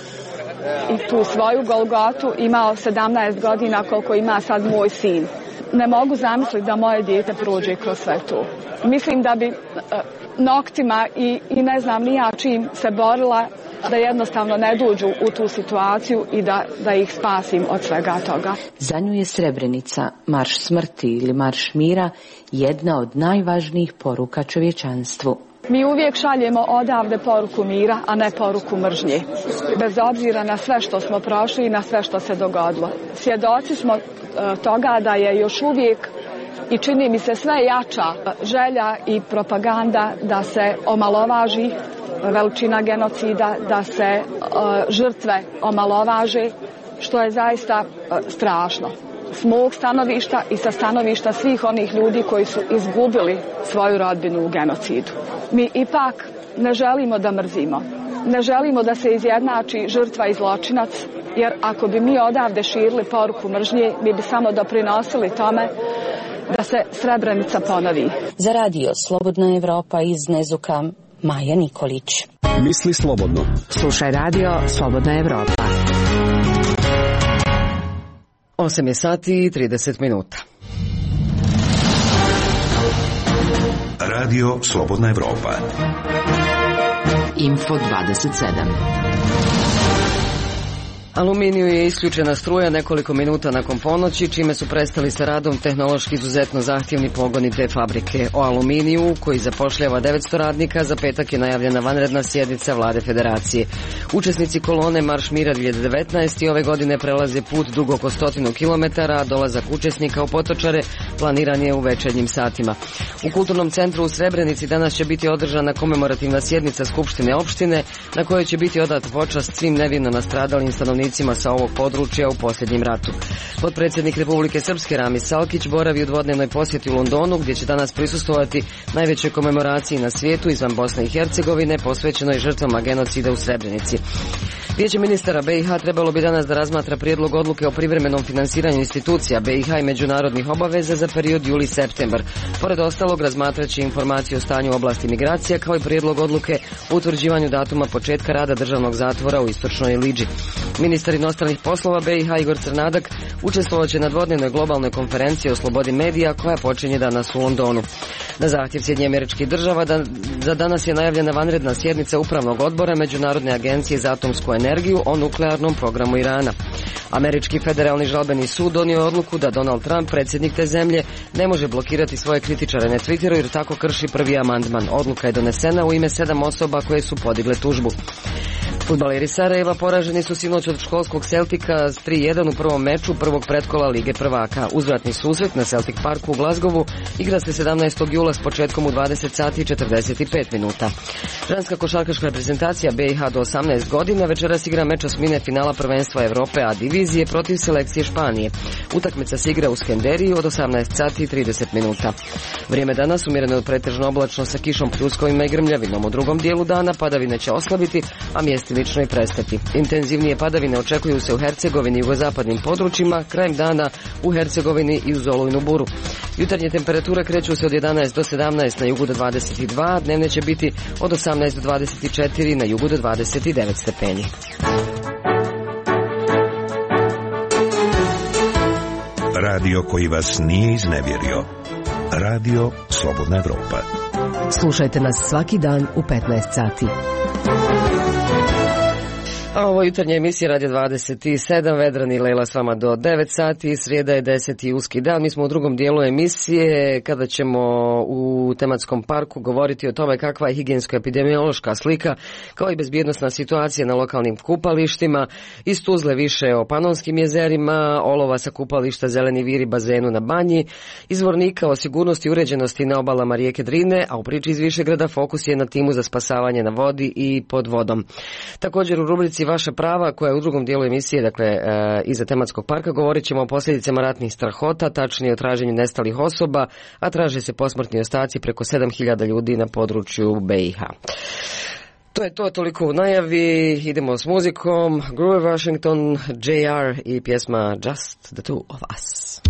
i tu svoju Golgotu imao sedamnaest godina koliko ima sad moj sin. Ne mogu zamisliti da moje dijete prođe kroz sve to. Mislim da bi e, noktima i, i ne znam ni ja čim se borila da jednostavno ne dođu u tu situaciju i da, da ih spasim od svega toga. Za nju je Srebrenica, marš smrti ili marš mira, jedna od najvažnijih poruka čovječanstvu. Mi uvijek šaljemo odavde poruku mira, a ne poruku mržnje. Bez obzira na sve što smo prošli i na sve što se dogodilo. Svjedoci smo e, toga da je još uvijek i čini mi se sve jača želja i propaganda da se omalovaži veličina genocida, da se e, žrtve omalovaže, što je zaista e, strašno. S mog stanovišta i sa stanovišta svih onih ljudi koji su izgubili svoju rodbinu u genocidu. Mi ipak ne želimo da mrzimo. Ne želimo da se izjednači žrtva i zločinac, Jer ako bi mi odavde širili poruku mržnje, mi bi samo doprinosili tome da se Srebrenica ponovi. Za radio Slobodna Evropa iz Nezuka, Maja Nikolić. Misli slobodno. Slušaj radio Slobodna Evropa. osam je sati i trideset minuta. Radio Slobodna Evropa. Info dvadeset sedam. Aluminiju je isključena struja nekoliko minuta nakon ponoći, čime su prestali sa radom tehnološki izuzetno zahtjevni pogoni te fabrike. O Aluminiju, koji zapošljava devetsto radnika, za petak je najavljena vanredna sjednica Vlade Federacije. Učesnici kolone Marš mira dvije hiljade devetnaest i ove godine prelaze put dug oko stotinu kilometara, a dolazak učesnika u Potočare planiran je u večernjim satima. U Kulturnom centru u Srebrenici danas će biti održana komemorativna sjednica Skupštine opštine, na kojoj će biti odata počast svim nevino nastradalim stanovnicima sa ovog područja u posljednjem ratu. Potpredsjednik Republike Srpske Ramiz Salkić boravi u dvodnevnoj posjeti u Londonu, gdje će danas prisustvovati najvećoj komemoraciji na svijetu izvan Bosne i Hercegovine posvećenoj žrtvama genocida u Srebrenici. Vijeće ministara B i H trebalo bi danas da razmatra prijedlog odluke o privremenom finansiranju institucija B i H i međunarodnih obaveza za period juli-septembar. Pored ostalog, razmatraće informaciju o stanju u oblasti migracija, kao i prijedlog odluke o utvrđivanju datuma početka rada državnog zatvora u istočnoj Lidži. Ministar inostranih poslova B i H Igor Crnadak učestvovaće na dvodnevnoj globalnoj konferenciji o slobodi medija koja počinje danas u Londonu. Na zahtjev Sjedinjenih Američkih Država da, za danas je najavljena vanredna sjednica Upravnog odbora Međunarodne agencije za atomsku energiju o nuklearnom programu Irana. Američki federalni žalbeni sud donio odluku da Donald Trump, predsjednik te zemlje, ne može blokirati svoje kritičare na Twitteru jer tako krši prvi amandman. Odluka je donesena u ime sedam osoba koje su podigle tužbu. Fudbaleri Sarajeva poraženi su sinoć od školskog Celtica s tri jedan u prvom meču prvog pretkola Lige prvaka. Uzvratni susret na Celtic Parku u Glazgovu igra se sedamnaestog jula s početkom u dvadeset sati i četrdeset pet minuta. Ženska košarkaška reprezentacija B i H do osamnaest godina večeras igra meč osmine finala prvenstva Evrope A divizije protiv selekcije Španije. Utakmica se igra u Skenderiji od osamnaest sati i trideset minuta. Vrijeme danas umjereno od pretežno oblačno sa kišom, pljuskovima i grmljavinom. U drugom dijelu dana padavine će oslabiti, a mjestimično i prestati. Intenzivnije padavine očekuju se u Hercegovini i jugozapadnim područjima, krajem dana u Hercegovini i uz olujnu buru. Jutarnje temperature kreću se od jedanaest do sedamnaest, na jugu do dvadeset dva, dnevne će biti od osamnaest do dvadeset četiri, na jugu do dvadeset devet stepeni. Radio koji vas nije iznevjerio. Radio Slobodna Evropa. Slušajte nas svaki dan u petnaest sati. A ovo jutarnje emisije Radio dvadeset sedam, Vedran i Lejla s vama do devet sati, srijeda je deseti uski dan. Mi smo u drugom dijelu emisije kada ćemo u tematskom parku govoriti o tome kakva je higijensko-epidemiološka slika, kao i bezbjednosna situacija na lokalnim kupalištima. Iz Tuzle više o Panonskim jezerima, olova sa kupališta Zeleni vir i bazenu na Banji, iz Vornika o sigurnosti i uređenosti na obalama rijeke Drine, a u priči iz Višegrada fokus je na timu za spasavanje na vodi i pod vodom. Također u rubrici Vaša prava, koja je u drugom dijelu emisije, dakle e, iza tematskog parka, govorit ćemo o posljedicama ratnih strahota, tačnije o traženju nestalih osoba, a traže se posmrtni ostaci preko sedam hiljada ljudi na području B i H. To je to, toliko u najavi. Idemo s muzikom. Groove Washington, J R i pjesma Just the Two of Us.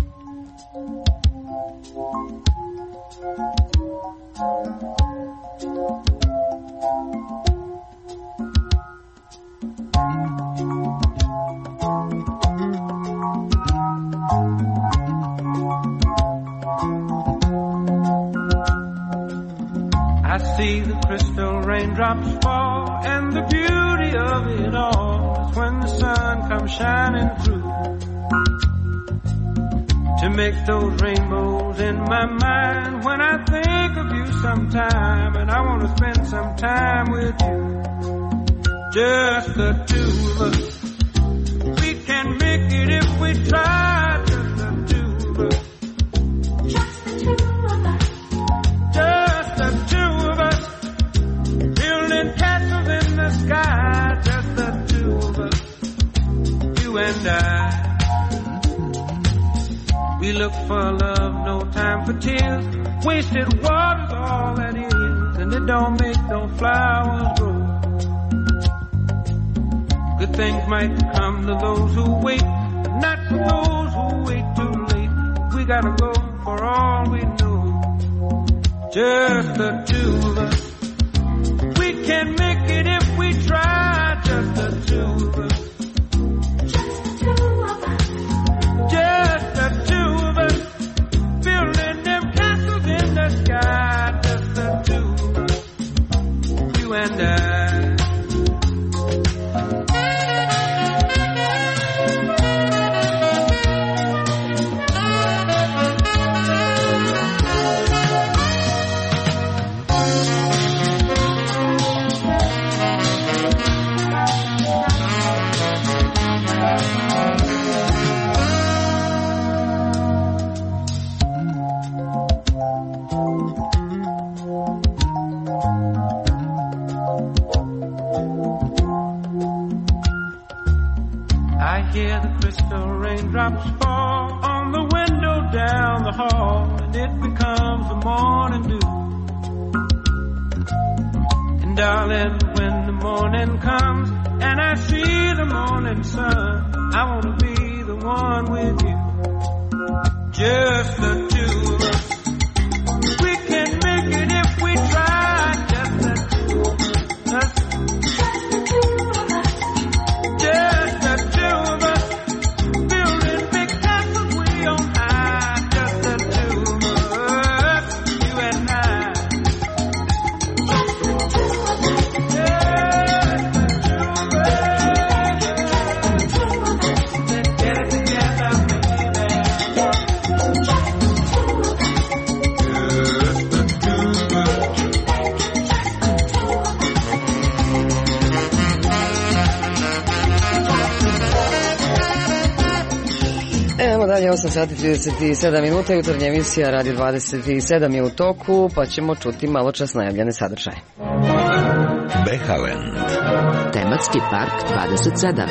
I see the crystal raindrops fall, and the beauty of it all is when the sun comes shining through to make those rainbows in my mind. When I think of you sometime, and I want to spend some time with you, just the two of us. We can make it if we try, just the two of us. Just the two of us. Just the two of us. Building castles in the sky, just the two of us. You and I. We look for love, no time for tears. Wasted water's all that is, and it don't make no flowers grow. Good Good things might come to those who wait, but not for those who wait too late. We gotta go for all we know, just the two of us. We can make it if we try, just the two of us. Just the two of us, building them castles in the sky. Just the two of us, you and I. Hear the crystal raindrops fall on the window down the hall, and it becomes the morning dew. And darling, when the morning comes and I see the morning sun, I want to be the one with you, just the two of us. We can make it if we try, just the two of us. Just the two of us. Dalje osam sati trideset sedam minuta, jutarnja emisija Radio dvadeset sedam je u toku, pa ćemo čuti malo čas najavljene sadržaje. Behalen. Tematski park dvadeset sedam.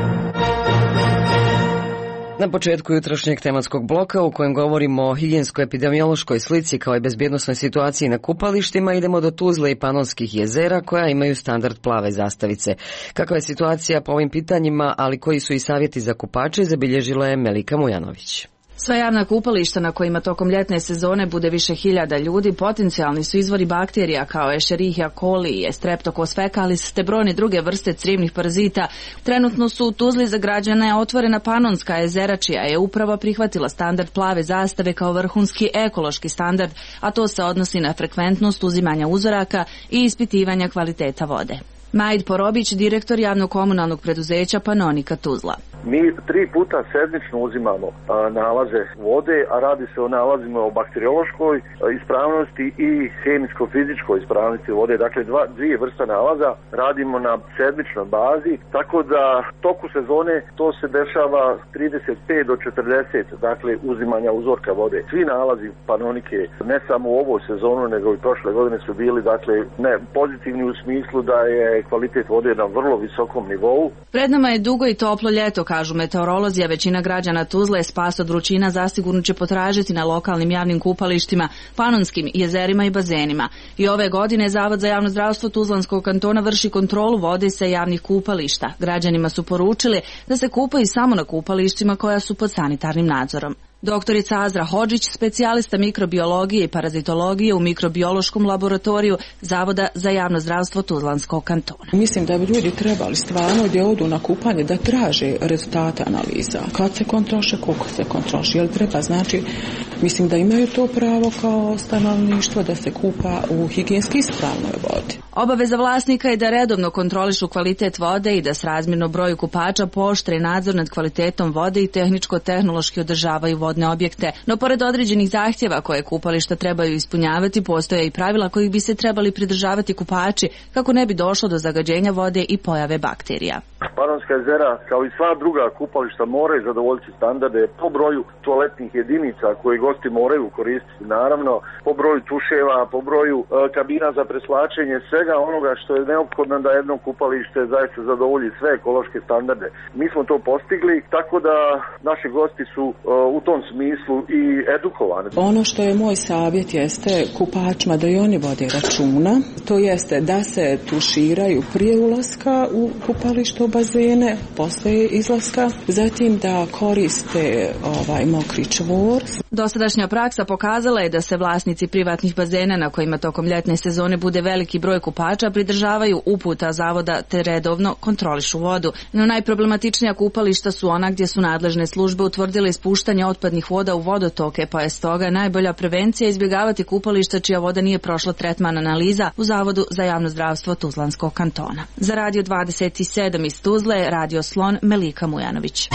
Na početku jutrošnjeg tematskog bloka u kojem govorimo o higijensko-epidemiološkoj slici kao i bezbjednosnoj situaciji na kupalištima, idemo do Tuzle i Panonskih jezera koja imaju standard plave zastavice. Kakva je situacija po ovim pitanjima, ali koji su i savjeti za kupače, zabilježila je Melika Mujanović. Sva javna kupališta na kojima tokom ljetne sezone bude više hiljada ljudi potencijalni su izvori bakterija kao Escherichia coli, Streptococcus fecalis te brojne druge vrste crijevnih parazita. Trenutno su u Tuzli za građane otvorena Panonska jezera čija je uprava prihvatila standard plave zastave kao vrhunski ekološki standard, a to se odnosi na frekventnost uzimanja uzoraka i ispitivanja kvaliteta vode. Majd Porobić, direktor javnog komunalnog preduzeća Panonika Tuzla. Mi tri puta sedmično uzimamo a, nalaze vode, a radi se o nalazima o bakteriološkoj a, ispravnosti i hemijsko-fizičkoj ispravnosti vode. Dakle, dva, dvije vrsta nalaza radimo na sedmičnoj bazi, tako da toku sezone to se dešava trideset pet do četrdeset, dakle, uzimanja uzorka vode. Svi nalazi Panonike, ne samo u ovoj sezonu, nego i prošle godine su bili, dakle, ne pozitivni u smislu da je kvalitet vode na vrlo visokom nivou. Pred nama je dugo i toplo ljeto, kažu meteorolozi, a većina građana Tuzle spas od vrućina zasigurno će potražiti na lokalnim javnim kupalištima, panonskim jezerima i bazenima. I ove godine Zavod za javno zdravstvo Tuzlanskog kantona vrši kontrolu vode sa javnih kupališta. Građanima su poručili da se kupaju samo na kupalištima koja su pod sanitarnim nadzorom. Doktorica Azra Hodžić, specijalista mikrobiologije i parazitologije u mikrobiološkom laboratoriju Zavoda za javno zdravstvo Tuzlanskog kantona. Mislim da bi ljudi trebali stvarno gdje odu na kupanje da traže rezultate analiza. Kad se kontroše, koliko se kontroše, jel treba, znači, mislim da imaju to pravo kao stanovništvo da se kupa u higijenski ispravnoj vodi. Obaveza vlasnika je da redovno kontrolišu kvalitet vode i da s razmjerno broju kupača pooštre nadzor nad kvalitetom vode i tehničko-tehnološki održavaju vodne objekte. No pored određenih zahtjeva koje kupališta trebaju ispunjavati, postoje i pravila kojih bi se trebali pridržavati kupači kako ne bi došlo do zagađenja vode i pojave bakterija. Panonska jezera, kao i sva druga kupališta, moraju zadovoljiti standarde po broju toaletnih jedinica koje gosti moraju koristiti, naravno po broju tuševa, po broju e, kabina za preslačenje, svega onoga što je neophodno da jedno kupalište zaista zadovolji sve ekološke standarde. Mi smo to postigli, tako da naši gosti su e, u tom smislu i edukovani. Ono što je moj savjet jeste kupačima da i oni vode računa, to jeste da se tuširaju prije ulaska u kupalište, u bazene, poslije izlaska, zatim da koriste ovaj mokri čvor. Dosadašnja praksa pokazala je da se vlasnici privatnih bazena na kojima tokom ljetne sezone bude veliki broj kupača pridržavaju uputa zavoda te redovno kontrolišu vodu. No najproblematičnija kupališta su ona gdje su nadležne službe utvrdile ispuštanje otpadnih voda u vodotoke, pa je stoga najbolja prevencija izbjegavati kupališta čija voda nije prošla tretman analiza u Zavodu za javno zdravstvo Tuzlanskog kantona. Za Radio dvadeset sedam iz Tuzle, Radio Slon, Melika Mujanović.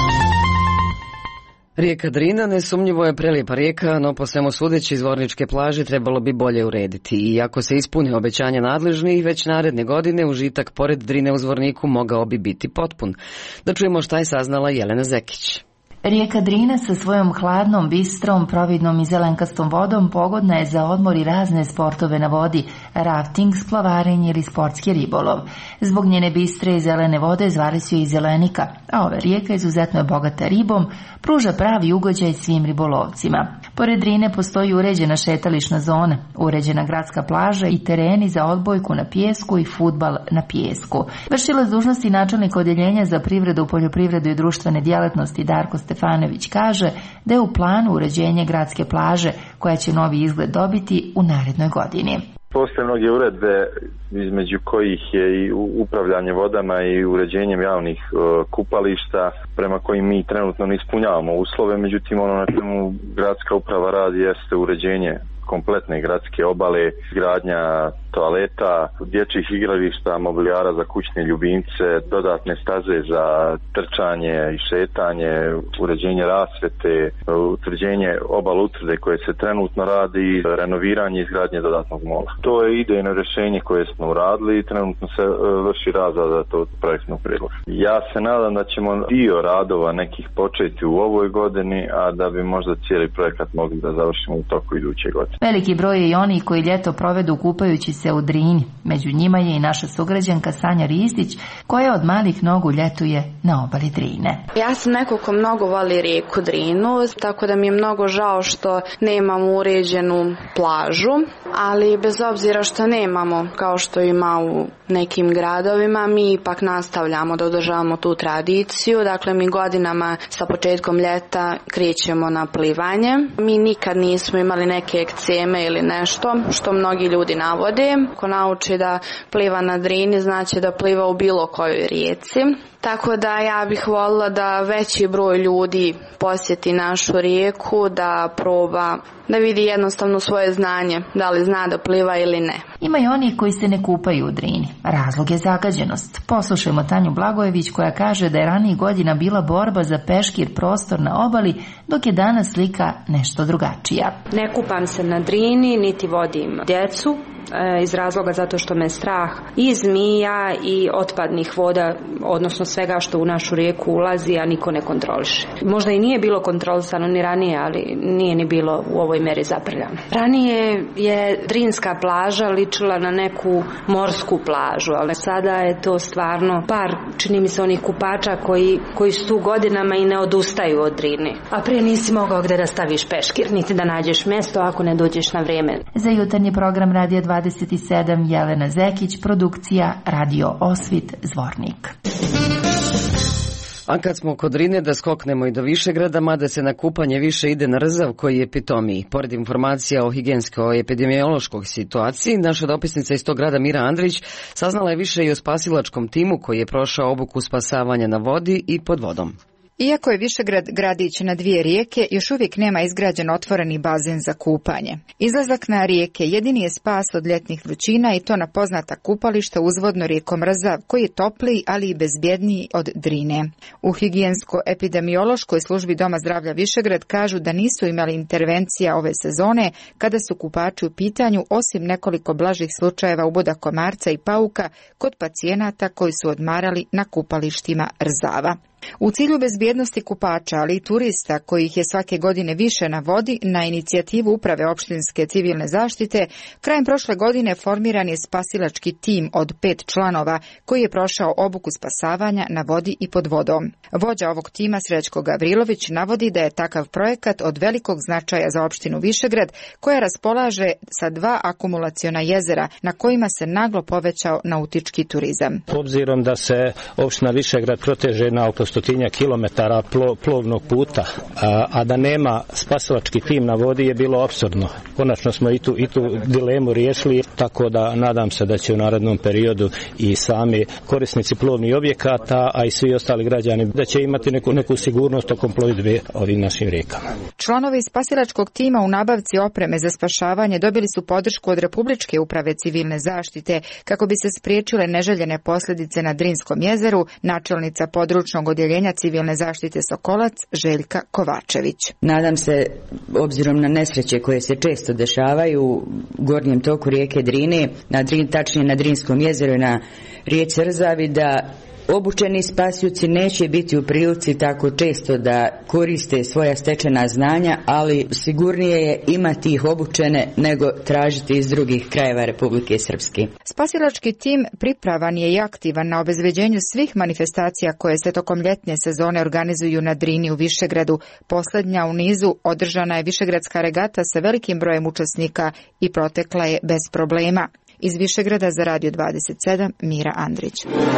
Rijeka Drina nesumnjivo je prelijepa rijeka, no po svemu sudeći Zvorničke plaže trebalo bi bolje urediti. I ako se ispune obećanja nadležnih, već naredne godine užitak pored Drine u Zvorniku mogao bi biti potpun. Da čujemo šta je saznala Jelena Zekić. Rijeka Drina sa svojom hladnom, bistrom, providnom i zelenkastom vodom pogodna je za odmor i razne sportove na vodi, rafting, splavarenje ili sportski ribolov. Zbog njene bistre i zelene vode zvali su je i Zelenika, a ova rijeka izuzetno je bogata ribom, pruža pravi ugođaj svim ribolovcima. Pored Drine postoji uređena šetališna zona, uređena gradska plaža i tereni za odbojku na pijesku i fudbal na pijesku. Vršilac dužnosti načelnik odeljenja za privredu, poljoprivredu i društvene djelatnosti Darko Stefanović kaže da je u planu uređenje gradske plaže koja će novi izgled dobiti u narednoj godini. Postoje mnoge uredbe između kojih je i upravljanje vodama i uređenjem javnih uh, kupališta prema kojim mi trenutno ne ispunjavamo uslove, međutim ono na čemu gradska uprava radi jeste uređenje kompletne gradske obale, izgradnja toaleta, dječjih igrališta, mobilijara za kućne ljubimce, dodatne staze za trčanje i šetanje, uređenje rasvete, utvrđenje obal utvrde koje se trenutno radi, renoviranje i izgradnje dodatnog mola. To je idejno rješenje koje smo uradili i trenutno se vrši razrada tog projektnog prijedloga. Ja se nadam da ćemo dio radova nekih početi u ovoj godini, a da bi možda cijeli projekat mogli da završimo u toku iduće godine. Veliki broj je i oni koji ljeto provedu kupajući se u Drini. Među njima je i naša sugrađanka Sanja Ristić, koja od malih nogu ljetuje na obali Drine. Ja sam neko ko mnogo voli rijeku Drinu, tako da mi je mnogo žao što nemamo uređenu plažu, ali bez obzira što nemamo, kao što ima u nekim gradovima, mi ipak nastavljamo da održavamo tu tradiciju. Dakle, mi godinama sa početkom ljeta krećemo na plivanje. Mi nikad nismo imali neke ekceme ili nešto što mnogi ljudi navode. Ko nauči da pliva na Drini, znači da pliva u bilo kojoj rijeci. Tako da ja bih voljela da veći broj ljudi posjeti našu rijeku, da proba, da vidi jednostavno svoje znanje, da li zna da pliva ili ne. Ima i oni koji se ne kupaju u Drini. Razlog je zagađenost. Poslušajmo Tanju Blagojević koja kaže da je ranijih godina bila borba za peškir prostor na obali, dok je danas slika nešto drugačija. Ne kupam se na Drini, niti vodim djecu, iz razloga zato što me strah i zmija i otpadnih voda, odnosno svega što u našu rijeku ulazi, a niko ne kontroliše. Možda i nije bilo kontrolisano ni ranije, ali nije ni bilo u ovoj meri zaprljano. Ranije je Drinska plaža ličila na neku morsku plažu, ali sada je to stvarno par, čini mi se, onih kupača koji, koji su tu godinama i ne odustaju od Drine. A prije nisi mogao gdje da staviš peškir, niti da nađeš mjesto ako ne dođeš na vrijeme. Za jutarnji program Radija dvadeset sedam Jelena Zekić, produkcija Radio Osvit, Zvornik. A kad smo kod Drine, da skoknemo i do Višegrada, mada se na kupanje više ide na Rzav koji je pitomiji. Pored informacija o higijenskoj epidemiološkoj situaciji, naša dopisnica iz tog grada Mira Andrić saznala je više i o spasilačkom timu koji je prošao obuku spasavanja na vodi i pod vodom. Iako je Višegrad gradić na dvije rijeke, još uvijek nema izgrađen otvoreni bazen za kupanje. Izlazak na rijeke jedini je spas od ljetnih vrućina i to na poznata kupališta uzvodno rijekom Rzav, koji je topliji, ali i bezbjedniji od Drine. U higijensko-epidemiološkoj službi Doma zdravlja Višegrad kažu da nisu imali intervencija ove sezone kada su kupači u pitanju, osim nekoliko blažih slučajeva uboda komarca i pauka kod pacijenata koji su odmarali na kupalištima Rzava. U cilju bezbjednosti kupača, ali i turista kojih je svake godine više na vodi, na inicijativu Uprave opštinske civilne zaštite, krajem prošle godine formiran je spasilački tim od pet članova koji je prošao obuku spasavanja na vodi i pod vodom. Vođa ovog tima Srećko Gavrilović navodi da je takav projekat od velikog značaja za opštinu Višegrad, koja raspolaže sa dva akumulaciona jezera na kojima se naglo povećao nautički turizam. Obzirom da se opština Višegrad proteže na oko stotinja kilometara plo, plovnog puta, a, a da nema spasilački tim na vodi je bilo apsurdno. Konačno smo i tu, i tu dilemu riješili, tako da nadam se da će u narednom periodu i sami korisnici plovnih objekata, a i svi ostali građani da će imati neku, neku sigurnost tokom plovidbe ovim našim rijekama. Članovi spasilačkog tima u nabavci opreme za spašavanje dobili su podršku od Republičke uprave civilne zaštite kako bi se spriječile neželjene posljedice na Drinskom jezeru, načelnica područnog odjeljenja civilne zaštite Sokolac Željka Kovačević. Nadam se, obzirom na nesreće koje se često dešavaju u gornjem toku rijeke Drine, na Drin, tačnije na Drinskom jezeru i na rijeci Rzavi, da obučeni spasioci neće biti u prilici tako često da koriste svoja stečena znanja, ali sigurnije je imati ih obučene nego tražiti iz drugih krajeva Republike Srpske. Spasilački tim pripravan je i aktivan na obezbeđenju svih manifestacija koje se tokom ljetne sezone organizuju na Drini u Višegradu. Posljednja u nizu održana je Višegradska regata sa velikim brojem učesnika i protekla je bez problema. Iz Višegrada za Radio dvadeset sedam, Mira Andrić.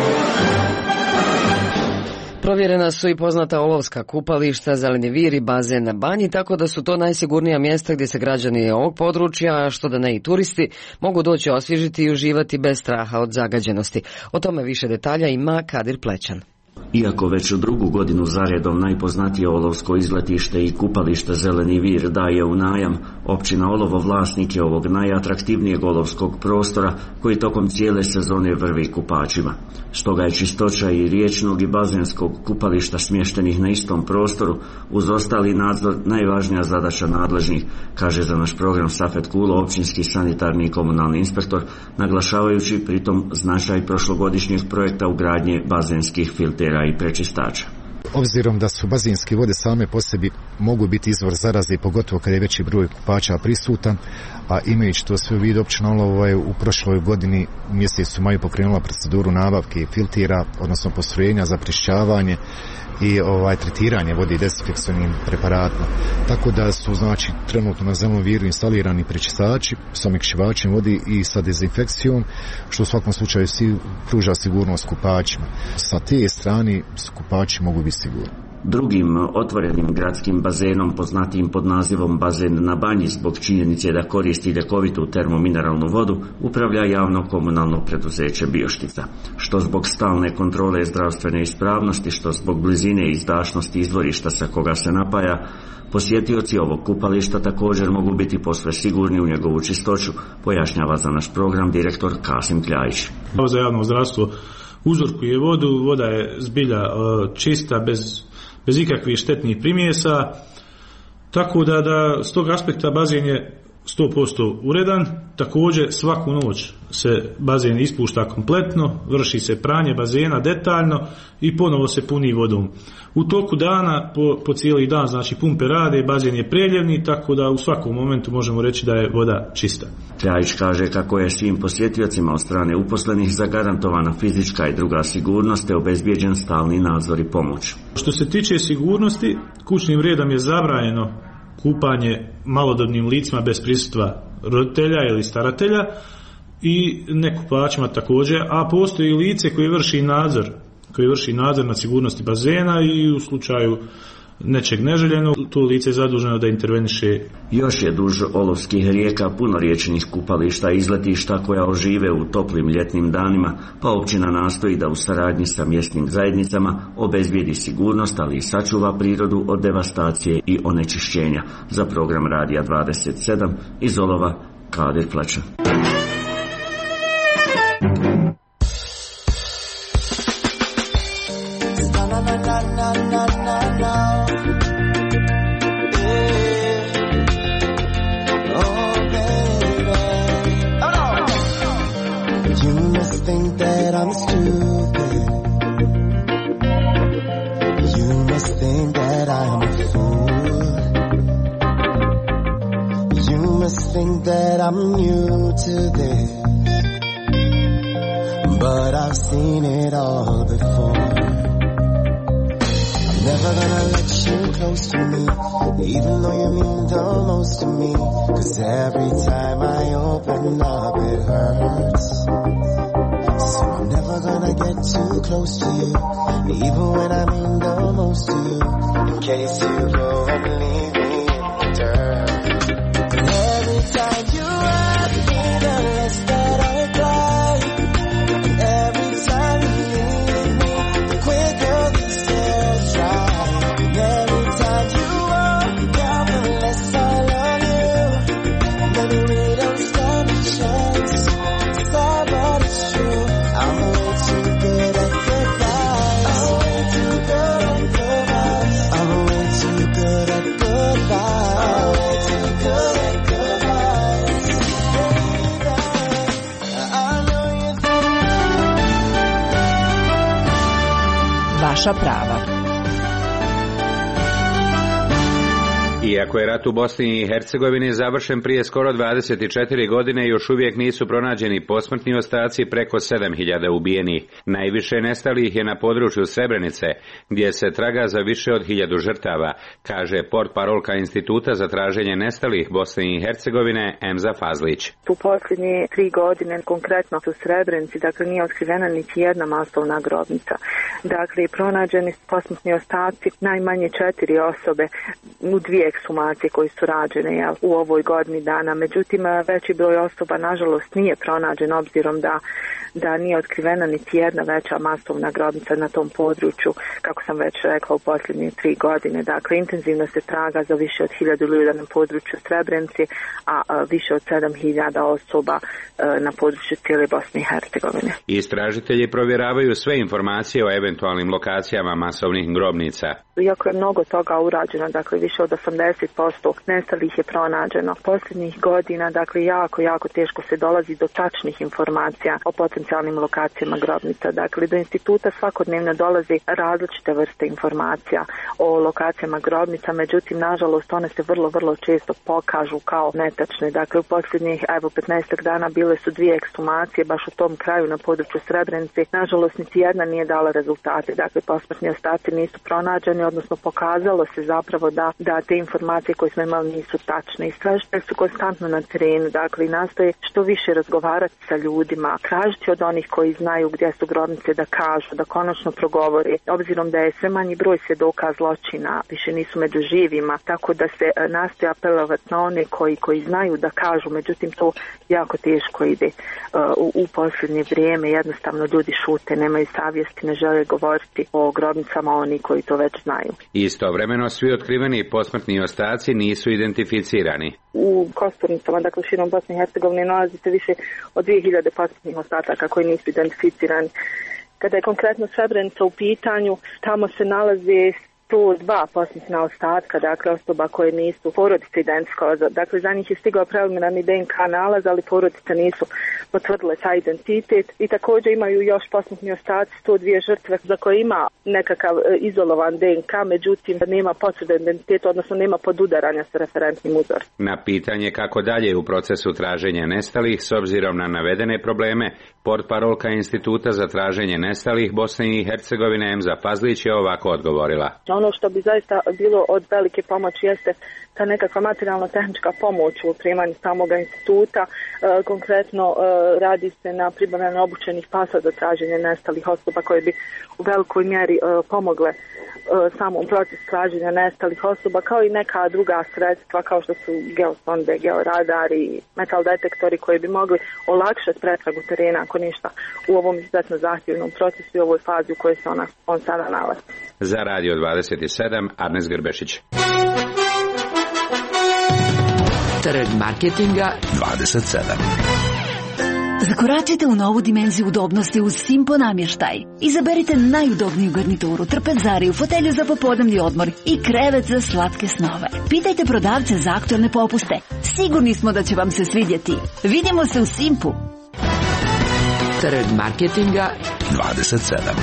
Provjerena su i poznata olovska kupališta, Zeleni vir i bazen na Banji, tako da su to najsigurnija mjesta gdje se građani ovog područja, a što da ne i turisti, mogu doći osvježiti i uživati bez straha od zagađenosti. O tome više detalja ima Kadir Plećan. Iako već u drugu godinu zaredom najpoznatije olovsko izletište i kupalište Zeleni vir daje u najam, općina Olovo vlasnik je ovog najatraktivnijeg olovskog prostora koji tokom cijele sezone vrvi kupačima. Stoga je čistoća i riječnog i bazenskog kupališta smještenih na istom prostoru uz ostali nadzor najvažnija zadaća nadležnih, kaže za naš program Safet Kulo, općinski sanitarni i komunalni inspektor, naglašavajući pritom značaj prošlogodišnjeg projekta ugradnje bazenskih filtera i prečistača. Obzirom da su bazenske vode same po sebi mogu biti izvor zaraze, pogotovo kad je veći broj kupača prisutan, a imajući to sve u vidu, općina Olovo je u prošloj godini u mjesecu maju pokrenula proceduru nabavke filtera, odnosno postrojenja za prišćavanje i ovaj tretiranje vode dezinfekcionim preparatima. Tako da su znači trenutno na Zelenom viru instalirani prečistači sa omekšivačem vode i sa dezinfekcijom, što u svakom slučaju si pruža sigurnost kupačima. Sa te strane kupači mogu biti sigurni. Drugim otvorenim gradskim bazenom, poznatijim pod nazivom Bazen na Banji, zbog činjenice da koristi ljekovitu termomineralnu vodu, upravlja javno komunalno preduzeće Bioštica. Što zbog stalne kontrole zdravstvene ispravnosti, što zbog blizine i izdašnosti izvorišta sa koga se napaja, posjetioci ovog kupališta također mogu biti posve sigurni u njegovu čistoću, pojašnjava za naš program direktor Kasim Kljajić. Za javno zdravstvo uzorkuje vodu, voda je zbilja čista, bez bez ikakvih štetnih primjesa, tako da, da s tog aspekta bazen je sto posto uredan. Također svaku noć se bazen ispušta kompletno, vrši se pranje bazena detaljno i ponovo se puni vodom. U toku dana, po, po cijeli dan, znači pumpe rade, bazen je preljevni, tako da u svakom momentu možemo reći da je voda čista. Kljajić kaže kako je svim posjetiocima od strane uposlenih zagarantovana fizička i druga sigurnost te obezbijeđen stalni nadzor i pomoć. Što se tiče sigurnosti, kućnim redom je zabranjeno kupanje malodobnim licima bez prisustva roditelja ili staratelja i nekupačima također, a postoji lice koje vrši nadzor, koje vrši nadzor nad sigurnosti bazena i u slučaju nečeg neželjenog, to lice je zaduženo da interveniše. Još je duž olovskih rijeka puno riječnih kupališta i izletišta koja ožive u toplim ljetnim danima, pa općina nastoji da u saradnji sa mjesnim zajednicama obezbijedi sigurnost, ali i sačuva prirodu od devastacije i onečišćenja. Za program Radija dvadeset sedam iz Olova, Kadir Pleća. I'm new to this, but I've seen it all before. I'm never gonna let you close to me, even though you mean the most to me, 'cause every time I open up it hurts. So I'm never gonna get too close to you, even when I mean the most to you, in case you go and leave me in the dirt. And every time you ask me, the less that I cry. And every time you leave me, the quicker these tears dry. And every time you walk out, the less I love you. Maybe we don't stand a chance. It's sad, but it's true. I'm way too good at goodbyes. I'm way too good at goodbyes. I'm way too good at goodbyes. I'm way too good at goodbyes. Baby, I know you think. Vaša prava. Iako je rat u Bosni i Hercegovini završen prije skoro dvadeset četiri godine, još uvijek nisu pronađeni posmrtni ostaci preko sedam hiljada ubijenih. Najviše nestalih je na području Srebrenice, gdje se traga za više od hiljadu žrtava, kaže portparolka Instituta za traženje nestalih Bosne i Hercegovine Emza Fazlić. U posljednje tri godine, konkretno u Srebrenici, dakle nije otkrivena niti jedna masovna grobnica. Dakle, pronađeni posmrtni ostaci najmanje četiri osobe u dvije ekshumacije koje su rađene jel, u ovoj godini dana. Međutim, veći broj osoba nažalost nije pronađen, obzirom da, da nije otkrivena niti jedna veća masovna grobnica na tom području, kako sam već rekla, u posljednje tri godine. Dakle, intenzivno se traga za više od hiljadu ljudi na području Srebrenice, a, a više od sedam hiljada osoba a, na području cijele Bosne i Hercegovine. Istražitelji provjeravaju sve informacije o eventualnim lokacijama masovnih grobnica. Iako je mnogo toga urađeno, dakle više od osamdeset posto nestalih je pronađeno. Posljednjih godina, dakle jako, jako teško se dolazi do tačnih informacija o potencijalnim lokacijama grobnica. Dakle, do instituta svakodnevno dolazi različite vrste informacija o lokacijama grobnica, međutim, nažalost, one se vrlo, vrlo često pokažu kao netačne. Dakle, u posljednjih, evo, petnaestak dana bile su dvije ekshumacije baš u tom kraju na području Srebrenice. Nažalost, niti jedna nije dala rezultate. Dakle, posmrtni ostaci nisu pronađeni, odnosno pokazalo se zapravo da, da te informacije koje smo imali nisu tačne. Istražitelji su konstantno na terenu, dakle, i nastoje što više razgovarati sa ljudima, tražiti od onih koji znaju gdje su grobnice da kažu, da konačno progovore, obzirom da je sve manji broj svjedoka zločina, više nisu među živima, tako da se nastoje apelovati na one koji, koji znaju da kažu, međutim to jako teško ide uh, u, u posljednje vrijeme, jednostavno ljudi šute, nemaju savjesti, ne žele govoriti o grobnicama oni koji to već znaju. Istovremeno svi otkriveni posmrtni ostaci nisu identificirani. U Kosturnicama, dakle širom Bosne i Hercegovine, nalazi se više od dvije hiljade posmrtnih ostataka koji nisu identificirani. Kada je konkretno Srebrenica u pitanju, tamo se nalaze sto dva posmrtna ostatka, dakle osoba koje nisu porodice identisko, dakle za njih je stigao preliminarni D N K nalaz, ali porodice nisu potvrdile taj identitet i također imaju još posmrtni ostaci sto dvije žrtve za koje ima nekakav izolovan D N K, međutim nema potvrde identiteta, odnosno nema podudaranja sa referentnim uzorom. Na pitanje kako dalje u procesu traženja nestalih s obzirom na navedene probleme, portparolka Instituta za traženje nestalih Bosne i Hercegovine Emza Fazlić je ovako odgovorila. Ono što bi zaista bilo od velike pomoći jeste ta nekakva materijalno-tehnička pomoć u primanju samog instituta. E, konkretno e, radi se na pribavljanju obučenih pasa za traženje nestalih osoba koje bi u velikoj mjeri e, pomogle e, samom procesu traženja nestalih osoba, kao i neka druga sredstva kao što su geosonde, georadari, metal detektori koji bi mogli olakšati pretragu terena ako ništa u ovom izuzetno zahtjevnom procesu i ovoj fazi u kojoj se ona, on sada nalazi. Za Radio dvadeset sedam, Arnes Grbešić. Trg marketinga dvadeset sedam. Zakoračite u novu dimenziju udobnosti uz Simpo namještaj. Izaberite najudobniju garnituru, trpezariju, fotelju za popodnevni odmor i krevet za slatke snove. Pitajte prodavce za aktualne popuste. Sigurni smo da će vam se svidjeti. Vidimo se u Simpu. Trg marketinga dvadeset sedam.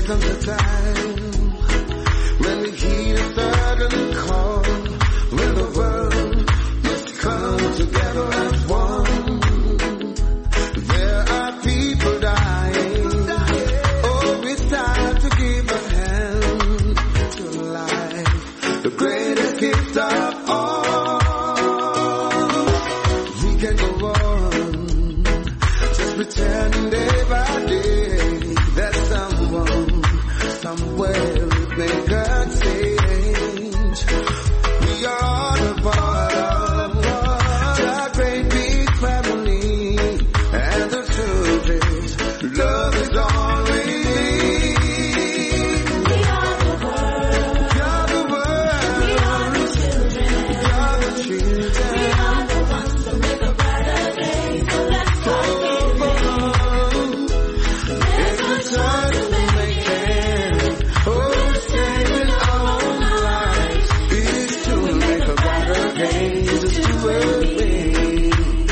comes a time when we heed a certain call, when the world must come together as one. There are people dying. Oh, it's time to give a hand to life, the greatest gift of all. We can go on, just pretending day by day that someone, somewhere will make a change. We are all a part of the great big family, and the truth is, love is all we need. We are the world. We are the world. We are the children. We are the children. We are the ones that make a brighter day. So let's start giving. There's no choice to make it. Oh, saving our own lives is to make a brighter day. Just do it.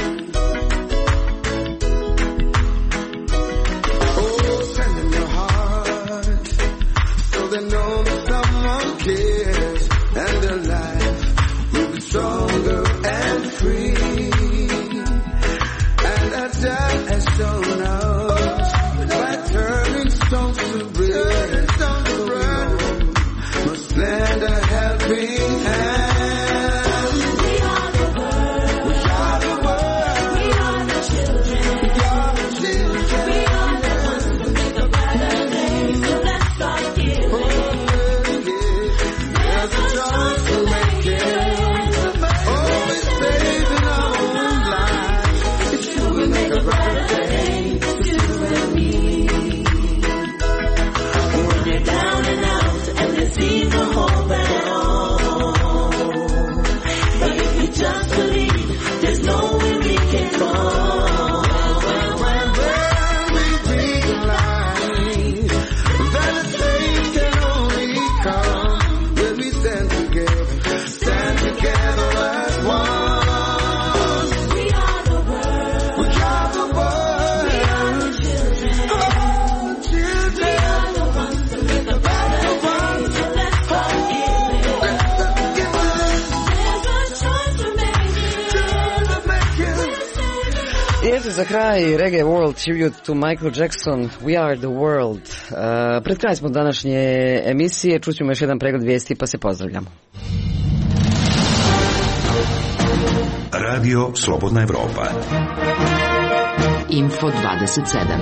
Oh, send in your heart so they know that someone cares, and their life will be stronger and free. And as God has shown us by turning stones to bread, so we must lend a helping hand. We are the world. We are the world. We are the children. We are the children. We are the ones who make a brighter day. So let's start giving. There's a choice to make it. Oh, it's saving our own lives. It's to make a brighter day. It's you and me. When you're down and out and there seems no hope at all, but if you just believe, there's no way we can fall. When, when, when we realize that a change can only come when we stand together, stand together as one. We are the world. We are the world. We are the children. Oh, children. We are the ones that make a brighter day. So let's start giving. Let's start giving. There's a choice to make it. To make it. I eto za kraj Reggae World Tribute to Michael Jackson, We Are the World. Uh, pred kraj smo današnje emisije, čućemo još jedan pregled vijesti pa se pozdravljamo. Radio Slobodna Evropa. Info dvadeset sedam.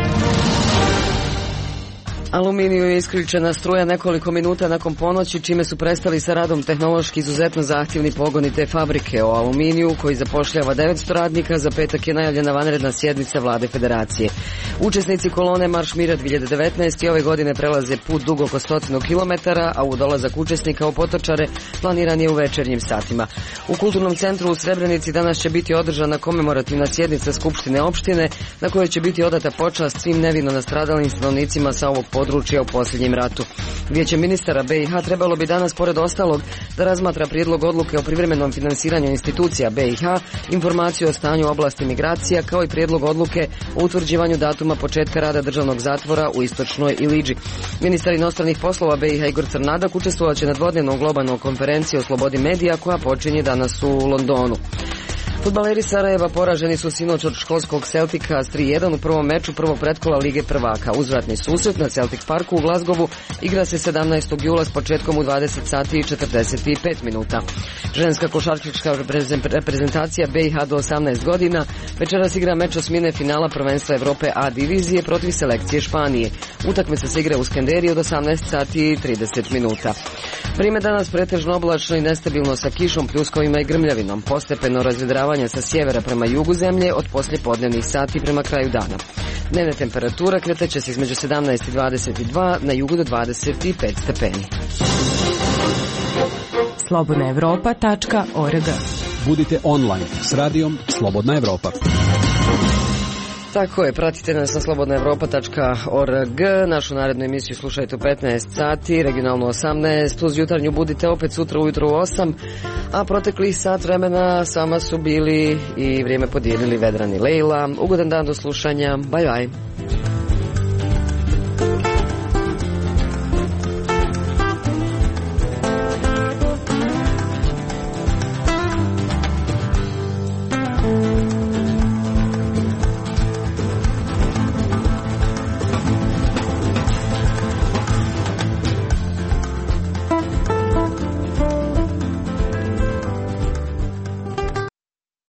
Aluminiju je isključena struja nekoliko minuta nakon ponoći, čime su prestali sa radom tehnološki izuzetno zahtjevni pogoni te fabrike. O Aluminiju, koji zapošljava devetsto radnika, za petak je najavljena vanredna sjednica Vlade Federacije. Učesnici kolone Marš mira dvije hiljade devetnaest i ove godine prelaze put dug oko stotinu kilometara, a u dolazak učesnika u Potočare planiran je u večernjim satima. U Kulturnom centru u Srebrenici danas će biti održana komemorativna sjednica Skupštine opštine, na kojoj će biti odata počast svim nevino nastradalim stanovnicima sa ovog područja u posljednjem ratu. Vijeće ministara B i H trebalo bi danas, pored ostalog, da razmatra prijedlog odluke o privremenom finansiranju institucija B i H, informaciju o stanju u oblasti migracija, kao i prijedlog odluke o utvrđivanju datuma početka rada državnog zatvora u Istočnoj Ilidži. Ministar inostranih poslova B i H Igor Crnadak učestvovat će na dvodnevnom globalnom konferenciji o slobodi medija koja počinje danas u Londonu. Fudbaleri Sarajeva poraženi su sinoć od školskog Celtica s tri jedan u prvom meču prvog pretkola Lige prvaka. Uzvratni susret na Celtic Parku u Glazgovu igra se sedamnaestog jula s početkom u dvadeset sati i četrdeset pet minuta. Ženska košarkaška reprezentacija B i H do osamnaest godina večeras igra meč osmine finala prvenstva Evrope A divizije protiv selekcije Španije. Utakmica se igra u Skenderiji od osamnaest sati i trideset minuta. Vrijeme danas pretežno oblačno i nestabilno sa kišom, pljuskovima i grmljavinom. Postepeno razvedravanje sa sjevera prema jugu zemlje od poslijepodnevnih sati prema kraju dana. Dnevna temperatura kretaće se između sedamnaest i dvadeset dva, na jugu do dvadeset pet stepeni. slobodna evropa tačka org. Budite online s radijom Slobodna Evropa. Tako je, pratite nas na slobodna evropa tačka org. Našu narednu emisiju slušajte u petnaest sati, regionalno osamnaest, uz jutarnju budite opet sutra ujutro u osam, a proteklih sat vremena s vama su bili i vrijeme podijelili Vedran i Lejla. Ugodan dan do slušanja, bye bye.